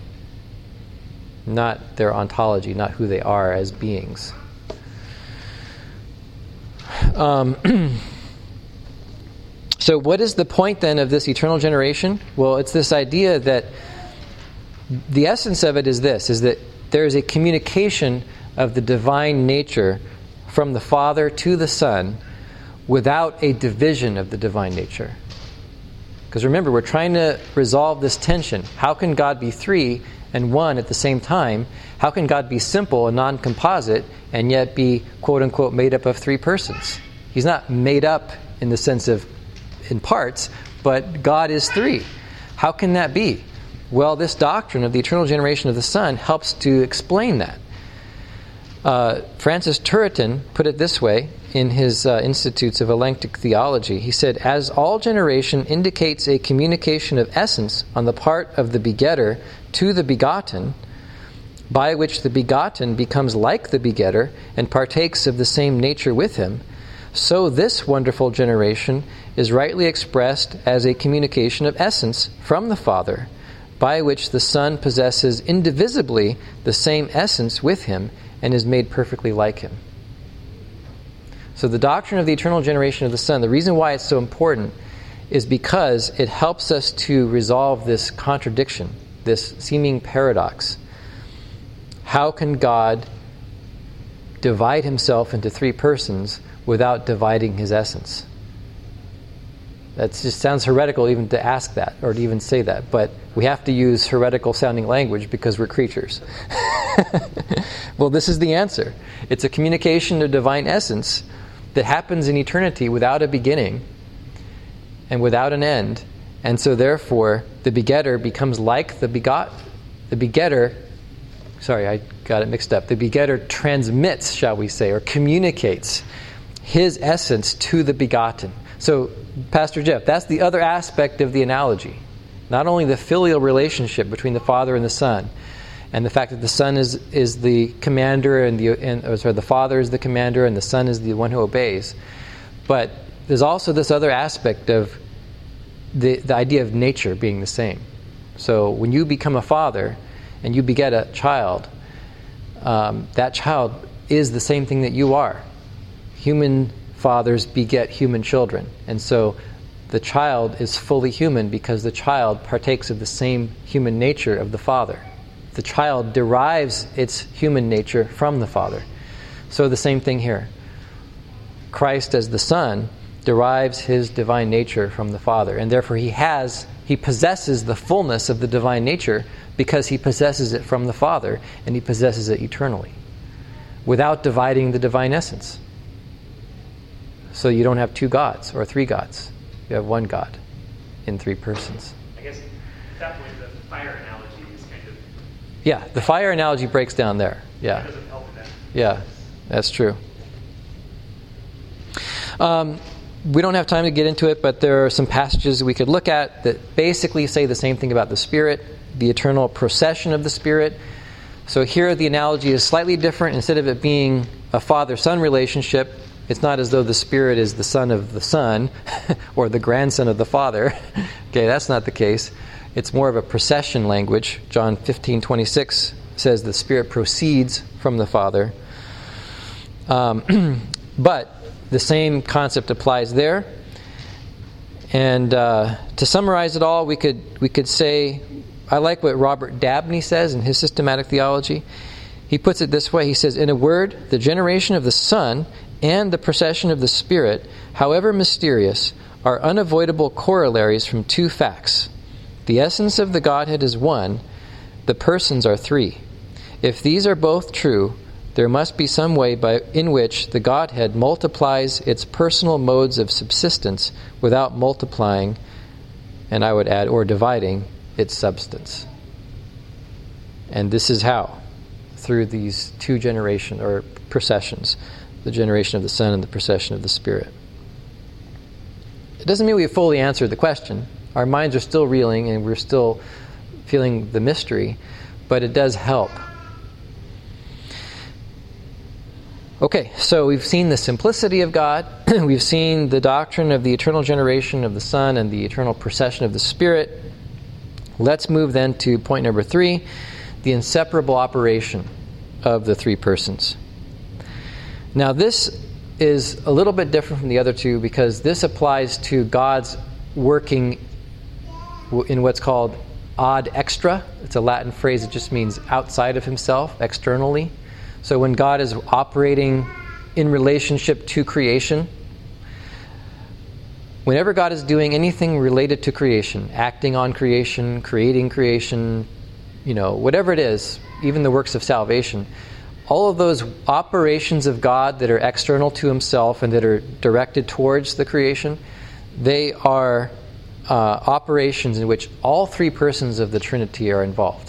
Not their ontology, not who they are as beings. Um, so what is the point then of this eternal generation? Well, it's this idea that the essence of it is this, is that there is a communication of the divine nature from the Father to the Son without a division of the divine nature. Because remember, we're trying to resolve this tension. How can God be three and one at the same time? How can God be simple and non-composite and yet be, quote-unquote, made up of three persons? He's not made up in the sense of in parts, but God is three. How can that be? Well, this doctrine of the eternal generation of the Son helps to explain that. Uh, Francis Turretin put it this way in his uh, Institutes of Elenctic Theology. He said, as all generation indicates a communication of essence on the part of the begetter to the begotten, by which the begotten becomes like the begetter and partakes of the same nature with him, so this wonderful generation is rightly expressed as a communication of essence from the Father, by which the Son possesses indivisibly the same essence with him and is made perfectly like him. So the doctrine of the eternal generation of the Son, the reason why it's so important is because it helps us to resolve this contradiction, this seeming paradox. How can God divide himself into three persons without dividing his essence? That just sounds heretical even to ask that or to even say that, but we have to use heretical sounding language because we're creatures. Well, this is the answer. It's a communication of divine essence that happens in eternity without a beginning and without an end. And so therefore, the begetter becomes like the begot. The begetter, sorry, I got it mixed up. The begetter transmits, shall we say, or communicates his essence to the begotten. So, Pastor Jeff, that's the other aspect of the analogy. Not only the filial relationship between the Father and the Son, and the fact that the Son is is the commander, and the and, or sorry, the Father is the commander, and the Son is the one who obeys. But there's also this other aspect of the the idea of nature being the same. So when you become a father and you beget a child, um, that child is the same thing that you are. Human fathers beget human children. And so the child is fully human because the child partakes of the same human nature of the Father. The child derives its human nature from the Father. So the same thing here. Christ as the Son derives his divine nature from the Father, and therefore he has, he possesses the fullness of the divine nature because he possesses it from the Father, and he possesses it eternally, without dividing the divine essence. So you don't have two gods or three gods. You have one God in three persons.
I guess at that point the fire analogy is kind of...
Yeah, the fire analogy breaks down there. Yeah.
That doesn't help with that.
Yeah, that's true. Um, we don't have time to get into it, but there are some passages we could look at that basically say the same thing about the Spirit, the eternal procession of the Spirit. So here the analogy is slightly different. Instead of it being a father-son relationship, it's not as though the Spirit is the son of the Son or the grandson of the Father. Okay, that's not the case. It's more of a procession language. John fifteen twenty-six says the Spirit proceeds from the Father. Um, but the same concept applies there. And uh, to summarize it all, we could we could say, I like what Robert Dabney says in his systematic theology. He puts it this way. He says, in a word, the generation of the Son and the procession of the Spirit, however mysterious, are unavoidable corollaries from two facts. The essence of the Godhead is one, the persons are three. If these are both true, there must be some way by in which the Godhead multiplies its personal modes of subsistence without multiplying, and I would add, or dividing, its substance. And this is how? Through these two generation or processions. The generation of the Son and the procession of the Spirit. It doesn't mean we have fully answered the question. Our minds are still reeling and we're still feeling the mystery, but it does help. Okay, so we've seen the simplicity of God. We've seen the doctrine of the eternal generation of the Son and the eternal procession of the Spirit. Let's move then to point number three, the inseparable operation of the three persons. Now this is a little bit different from the other two because this applies to God's working in what's called ad extra. It's a Latin phrase that just means outside of himself, externally. So when God is operating in relationship to creation, whenever God is doing anything related to creation, acting on creation, creating creation, you know, whatever it is, even the works of salvation, all of those operations of God that are external to himself and that are directed towards the creation, they are uh, operations in which all three persons of the Trinity are involved.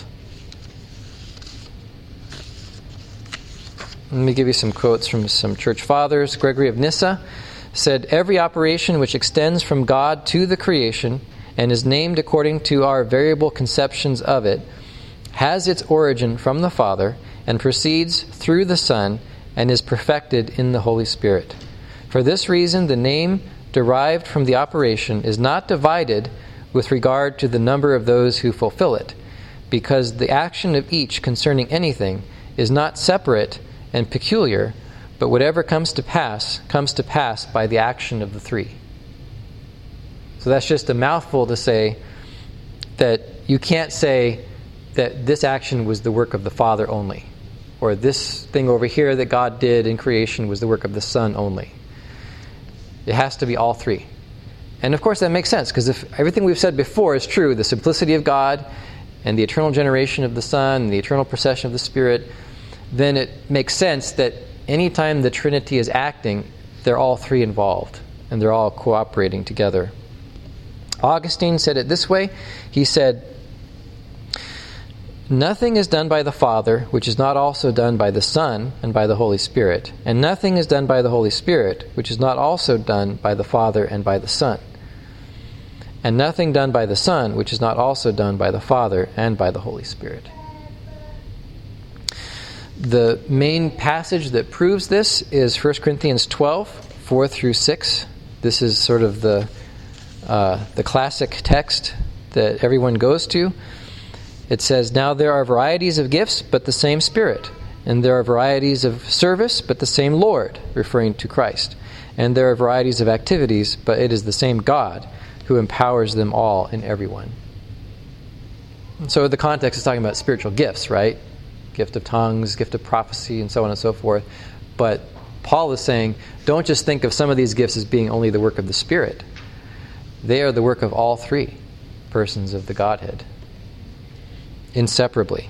Let me give you some quotes from some church fathers. Gregory of Nyssa said, every operation which extends from God to the creation and is named according to our variable conceptions of it has its origin from the Father and proceeds through the Son and is perfected in the Holy Spirit. For this reason, the name derived from the operation is not divided with regard to the number of those who fulfill it, because the action of each concerning anything is not separate and peculiar, but whatever comes to pass, comes to pass by the action of the three. So that's just a mouthful to say that you can't say that this action was the work of the Father only, or this thing over here that God did in creation was the work of the Son only. It has to be all three. And of course that makes sense, because if everything we've said before is true, the simplicity of God and the eternal generation of the Son and the eternal procession of the Spirit, then it makes sense that anytime the Trinity is acting, they're all three involved, and they're all cooperating together. Augustine said it this way. He said, "Nothing is done by the Father which is not also done by the Son and by the Holy Spirit, and nothing is done by the Holy Spirit which is not also done by the Father and by the Son, and nothing done by the Son which is not also done by the Father and by the Holy Spirit." The main passage that proves this is First Corinthians twelve, four through six. This is sort of the uh, the classic text that everyone goes to. It says, "Now there are varieties of gifts, but the same Spirit. And there are varieties of service, but the same Lord," referring to Christ. "And there are varieties of activities, but it is the same God who empowers them all in everyone." And so the context is talking about spiritual gifts, right? Gift of tongues, gift of prophecy, and so on and so forth. But Paul is saying, don't just think of some of these gifts as being only the work of the Spirit. They are the work of all three persons of the Godhead, inseparably.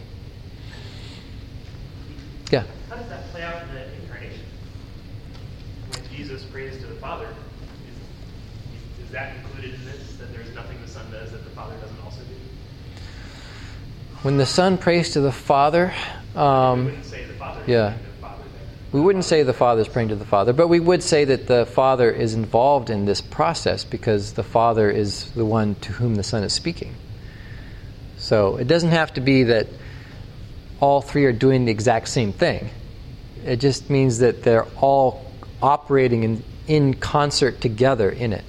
Yeah?
How does that play out in the incarnation? When Jesus prays to the Father, is, is that included in this? That there's nothing the Son does that the Father doesn't also do?
When the Son prays to the Father, um,
we wouldn't say the Father is
yeah.
praying to the Father there.
We wouldn't say the Father is praying to the Father, but we would say that the Father is involved in this process because the Father is the one to whom the Son is speaking. So it doesn't have to be that all three are doing the exact same thing. It just means that they're all operating in, in concert together in it.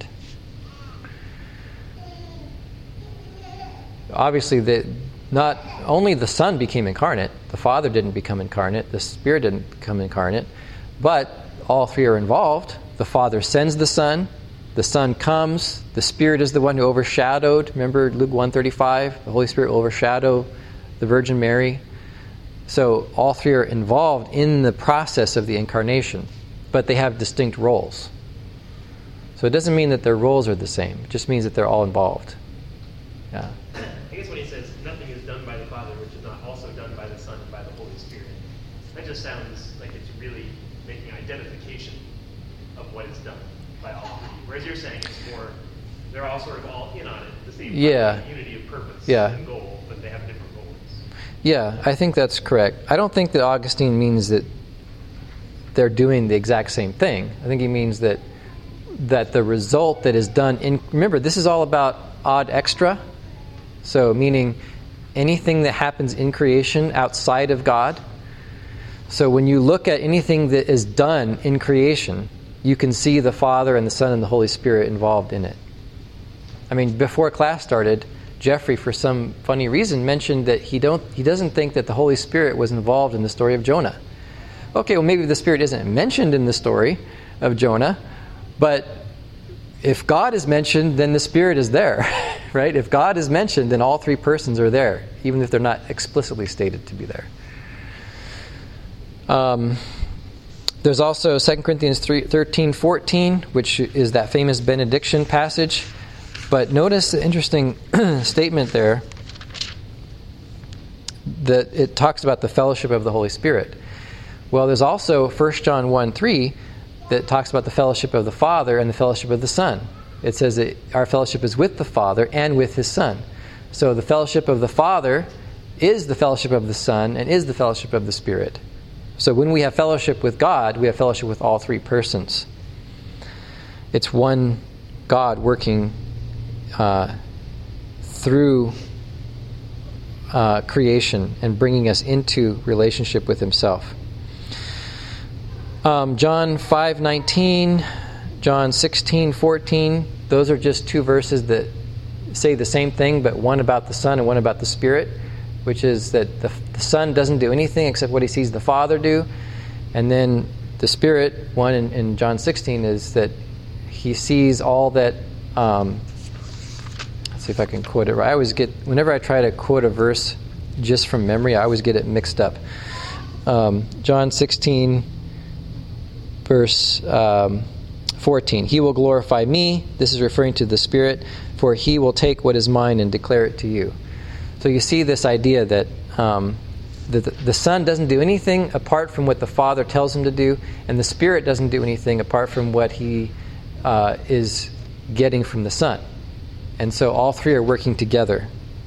Obviously, the, not only the Son became incarnate, the Father didn't become incarnate, the Spirit didn't become incarnate, but all three are involved. The Father sends the Son, the Son comes, the Spirit is the one who overshadowed. Remember Luke one thirty-five, the Holy Spirit will overshadow the Virgin Mary. So all three are involved in the process of the incarnation, but they have distinct roles. So it doesn't mean that their roles are the same. It just means that they're all involved. Yeah.
I guess when he says nothing is done by the Father which is not also done by the Son and by the Holy Spirit, that just sounds like it's really making identification of what is done by all three. Whereas you're saying it's more, they're all sort of all in on it, the same
yeah.
unity of purpose
yeah.
and goal, but they have different roles.
Yeah, I think that's correct. I don't think that Augustine means that they're doing the exact same thing. I think he means that that the result that is done in, remember, this is all about ad extra, so meaning anything that happens in creation outside of God. So when you look at anything that is done in creation, you can see the Father and the Son and the Holy Spirit involved in it. I mean, before class started, Jeffrey, for some funny reason, mentioned that he don't he doesn't think that the Holy Spirit was involved in the story of Jonah. Okay, well, maybe the Spirit isn't mentioned in the story of Jonah, but if God is mentioned, then the Spirit is there, right? If God is mentioned, then all three persons are there, even if they're not explicitly stated to be there. Um, there's also Second Corinthians thirteen fourteen, which is that famous benediction passage. But notice the interesting statement there that it talks about the fellowship of the Holy Spirit. Well, there's also First John one three that talks about the fellowship of the Father and the fellowship of the Son. It says that our fellowship is with the Father and with His Son. So the fellowship of the Father is the fellowship of the Son and is the fellowship of the Spirit. So when we have fellowship with God, we have fellowship with all three persons. It's one God working uh, through uh, creation and bringing us into relationship with Himself. Um, John five nineteen, John sixteen, fourteen, those are just two verses that say the same thing, but one about the Son and one about the Spirit, which is that the, the Son doesn't do anything except what he sees the Father do. And then the Spirit, one in, in John sixteen, is that he sees all that... Um, let's see if I can quote it right. I always get... Whenever I try to quote a verse just from memory, I always get it mixed up. Um, John sixteen, verse um, fourteen. He will glorify me. This is referring to the Spirit. For he will take what is mine and declare it to you. So you see this idea that um, the, the Son doesn't do anything apart from what the Father tells him to do, and the Spirit doesn't do anything apart from what he uh, is getting from the Son. And so all three are working together.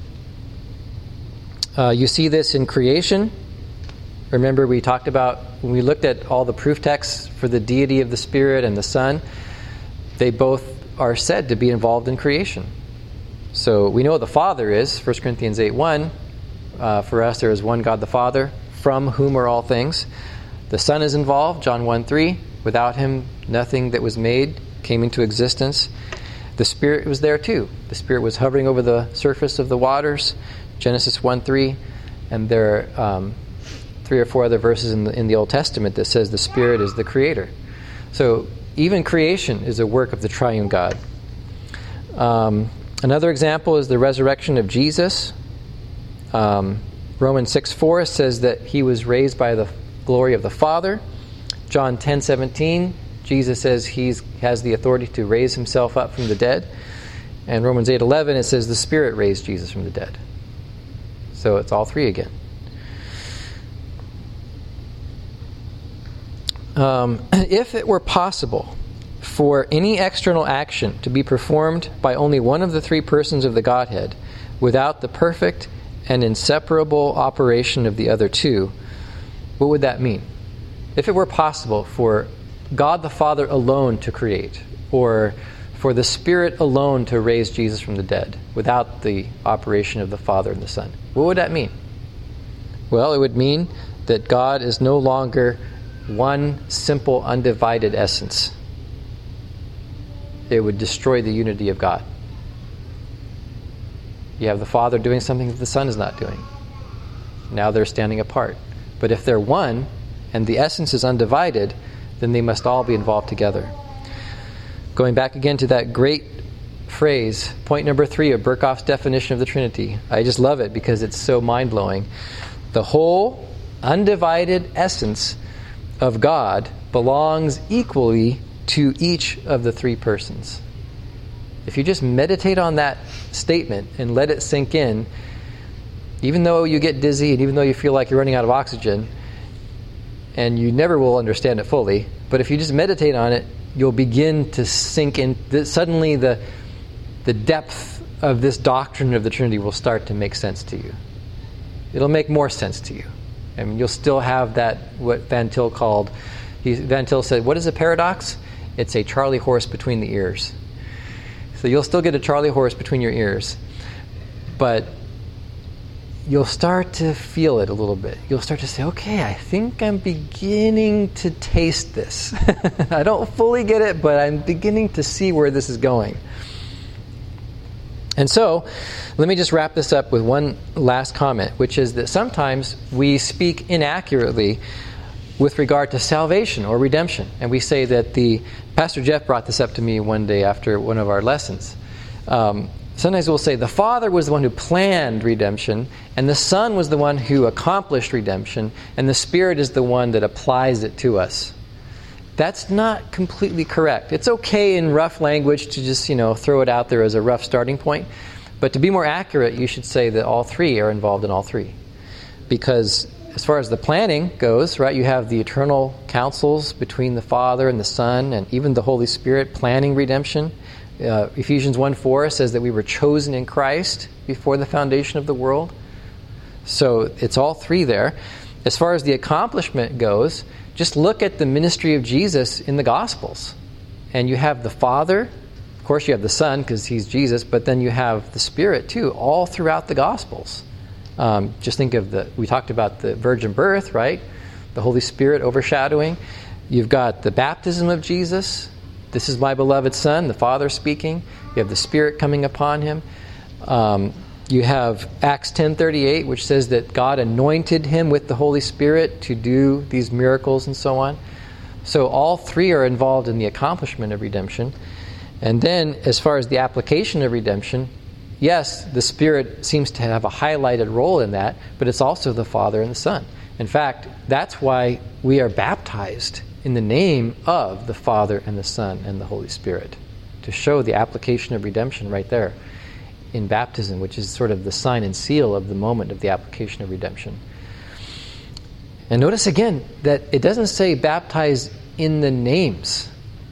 Uh, you see this in creation. Remember, we talked about, when we looked at all the proof texts for the deity of the Spirit and the Son, they both are said to be involved in creation. So we know what the Father is, First Corinthians eight one. Uh, for us, there is one God the Father, from whom are all things. The Son is involved, John one three. Without him, nothing that was made came into existence. The Spirit was there too. The Spirit was hovering over the surface of the waters, Genesis one three. And there are um, three or four other verses in the, in the Old Testament that says the Spirit is the Creator. So even creation is a work of the triune God. Um, another example is the resurrection of Jesus. Um, Romans six four says that he was raised by the glory of the Father. John ten seventeen, Jesus says he has the authority to raise himself up from the dead. And Romans eight eleven, it says the Spirit raised Jesus from the dead. So it's all three again. Um, if it were possible for any external action to be performed by only one of the three persons of the Godhead without the perfect and inseparable operation of the other two, what would that mean? If it were possible for God the Father alone to create, or for the Spirit alone to raise Jesus from the dead without the operation of the Father and the Son, what would that mean? Well, it would mean that God is no longer one simple, undivided essence. It would destroy the unity of God. You have the Father doing something that the Son is not doing. Now they're standing apart. But if they're one, and the essence is undivided, then they must all be involved together. Going back again to that great phrase, point number three of Berkhof's definition of the Trinity. I just love it because it's so mind-blowing. The whole undivided essence of God belongs equally to each of the three persons. If you just meditate on that statement and let it sink in, even though you get dizzy and even though you feel like you're running out of oxygen, and you never will understand it fully, but if you just meditate on it, you'll begin to sink in. Suddenly the, the depth of this doctrine of the Trinity will start to make sense to you. It'll make more sense to you. I mean, you'll still have that, what Van Til called, he, Van Til said, what is a paradox? It's a Charlie horse between the ears. So you'll still get a Charlie horse between your ears, but you'll start to feel it a little bit. You'll start to say, okay, I think I'm beginning to taste this. I don't fully get it, but I'm beginning to see where this is going. And so, let me just wrap this up with one last comment, which is that sometimes we speak inaccurately with regard to salvation or redemption. And we say that the... Pastor Jeff brought this up to me one day after one of our lessons. Um, sometimes we'll say the Father was the one who planned redemption, and the Son was the one who accomplished redemption, and the Spirit is the one that applies it to us. That's not completely correct. It's okay in rough language to just, you know, throw it out there as a rough starting point. But to be more accurate, you should say that all three are involved in all three. Because as far as the planning goes, right, you have the eternal counsels between the Father and the Son and even the Holy Spirit planning redemption. Uh, Ephesians one four says that we were chosen in Christ before the foundation of the world. So it's all three there. As far as the accomplishment goes, just look at the ministry of Jesus in the Gospels. And you have the Father, of course you have the Son because he's Jesus, but then you have the Spirit too, all throughout the Gospels. Um, just think of the, we talked about the virgin birth, right? The Holy Spirit overshadowing. You've got the baptism of Jesus. this is my beloved Son, the Father speaking. You have the Spirit coming upon him. Um, you have Acts ten thirty-eight, which says that God anointed him with the Holy Spirit to do these miracles and so on. So all three are involved in the accomplishment of redemption. And then, as far as the application of redemption, yes, the Spirit seems to have a highlighted role in that, but it's also the Father and the Son. In fact, that's why we are baptized in the name of the Father and the Son and the Holy Spirit, to show the application of redemption right there in baptism, which is sort of the sign and seal of the moment of the application of redemption. And notice again that it doesn't say baptize in the names.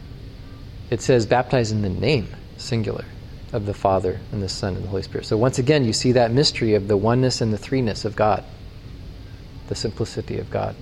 It says baptize in the name, singular, of the Father and the Son and the Holy Spirit. So once again, you see that mystery of the oneness and the threeness of God, the simplicity of God.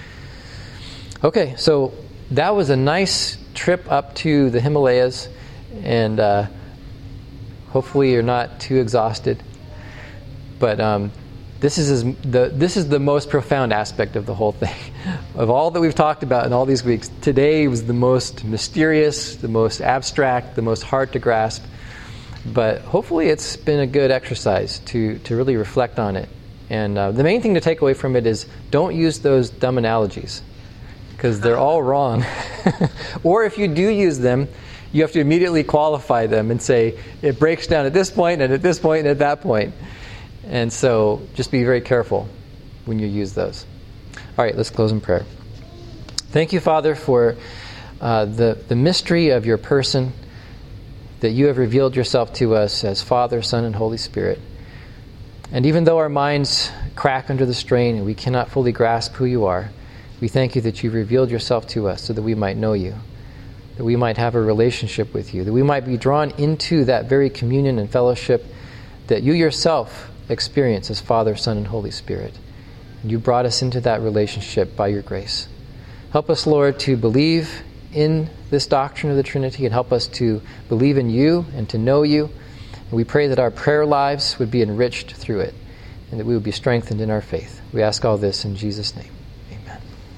Okay, so that was a nice trip up to the Himalayas, and uh, hopefully you're not too exhausted. But um, this is as, the this is the most profound aspect of the whole thing. Of all that we've talked about in all these weeks, today was the most mysterious, the most abstract, the most hard to grasp. But hopefully it's been a good exercise to, to really reflect on it. And uh, the main thing to take away from it is don't use those dumb analogies, because they're all wrong. Or if you do use them, you have to immediately qualify them and say, it breaks down at this point and at this point and at that point. And so just be very careful when you use those. All right, let's close in prayer. Thank you, Father, for uh, the, the mystery of your person, that you have revealed yourself to us as Father, Son, and Holy Spirit. And even though our minds crack under the strain and we cannot fully grasp who you are, we thank you that you've revealed yourself to us so that we might know you, that we might have a relationship with you, that we might be drawn into that very communion and fellowship that you yourself experience as Father, Son, and Holy Spirit. And you brought us into that relationship by your grace. Help us, Lord, to believe in this doctrine of the Trinity, and help us to believe in you and to know you. And we pray that our prayer lives would be enriched through it, and that we would be strengthened in our faith. We ask all this in Jesus' name.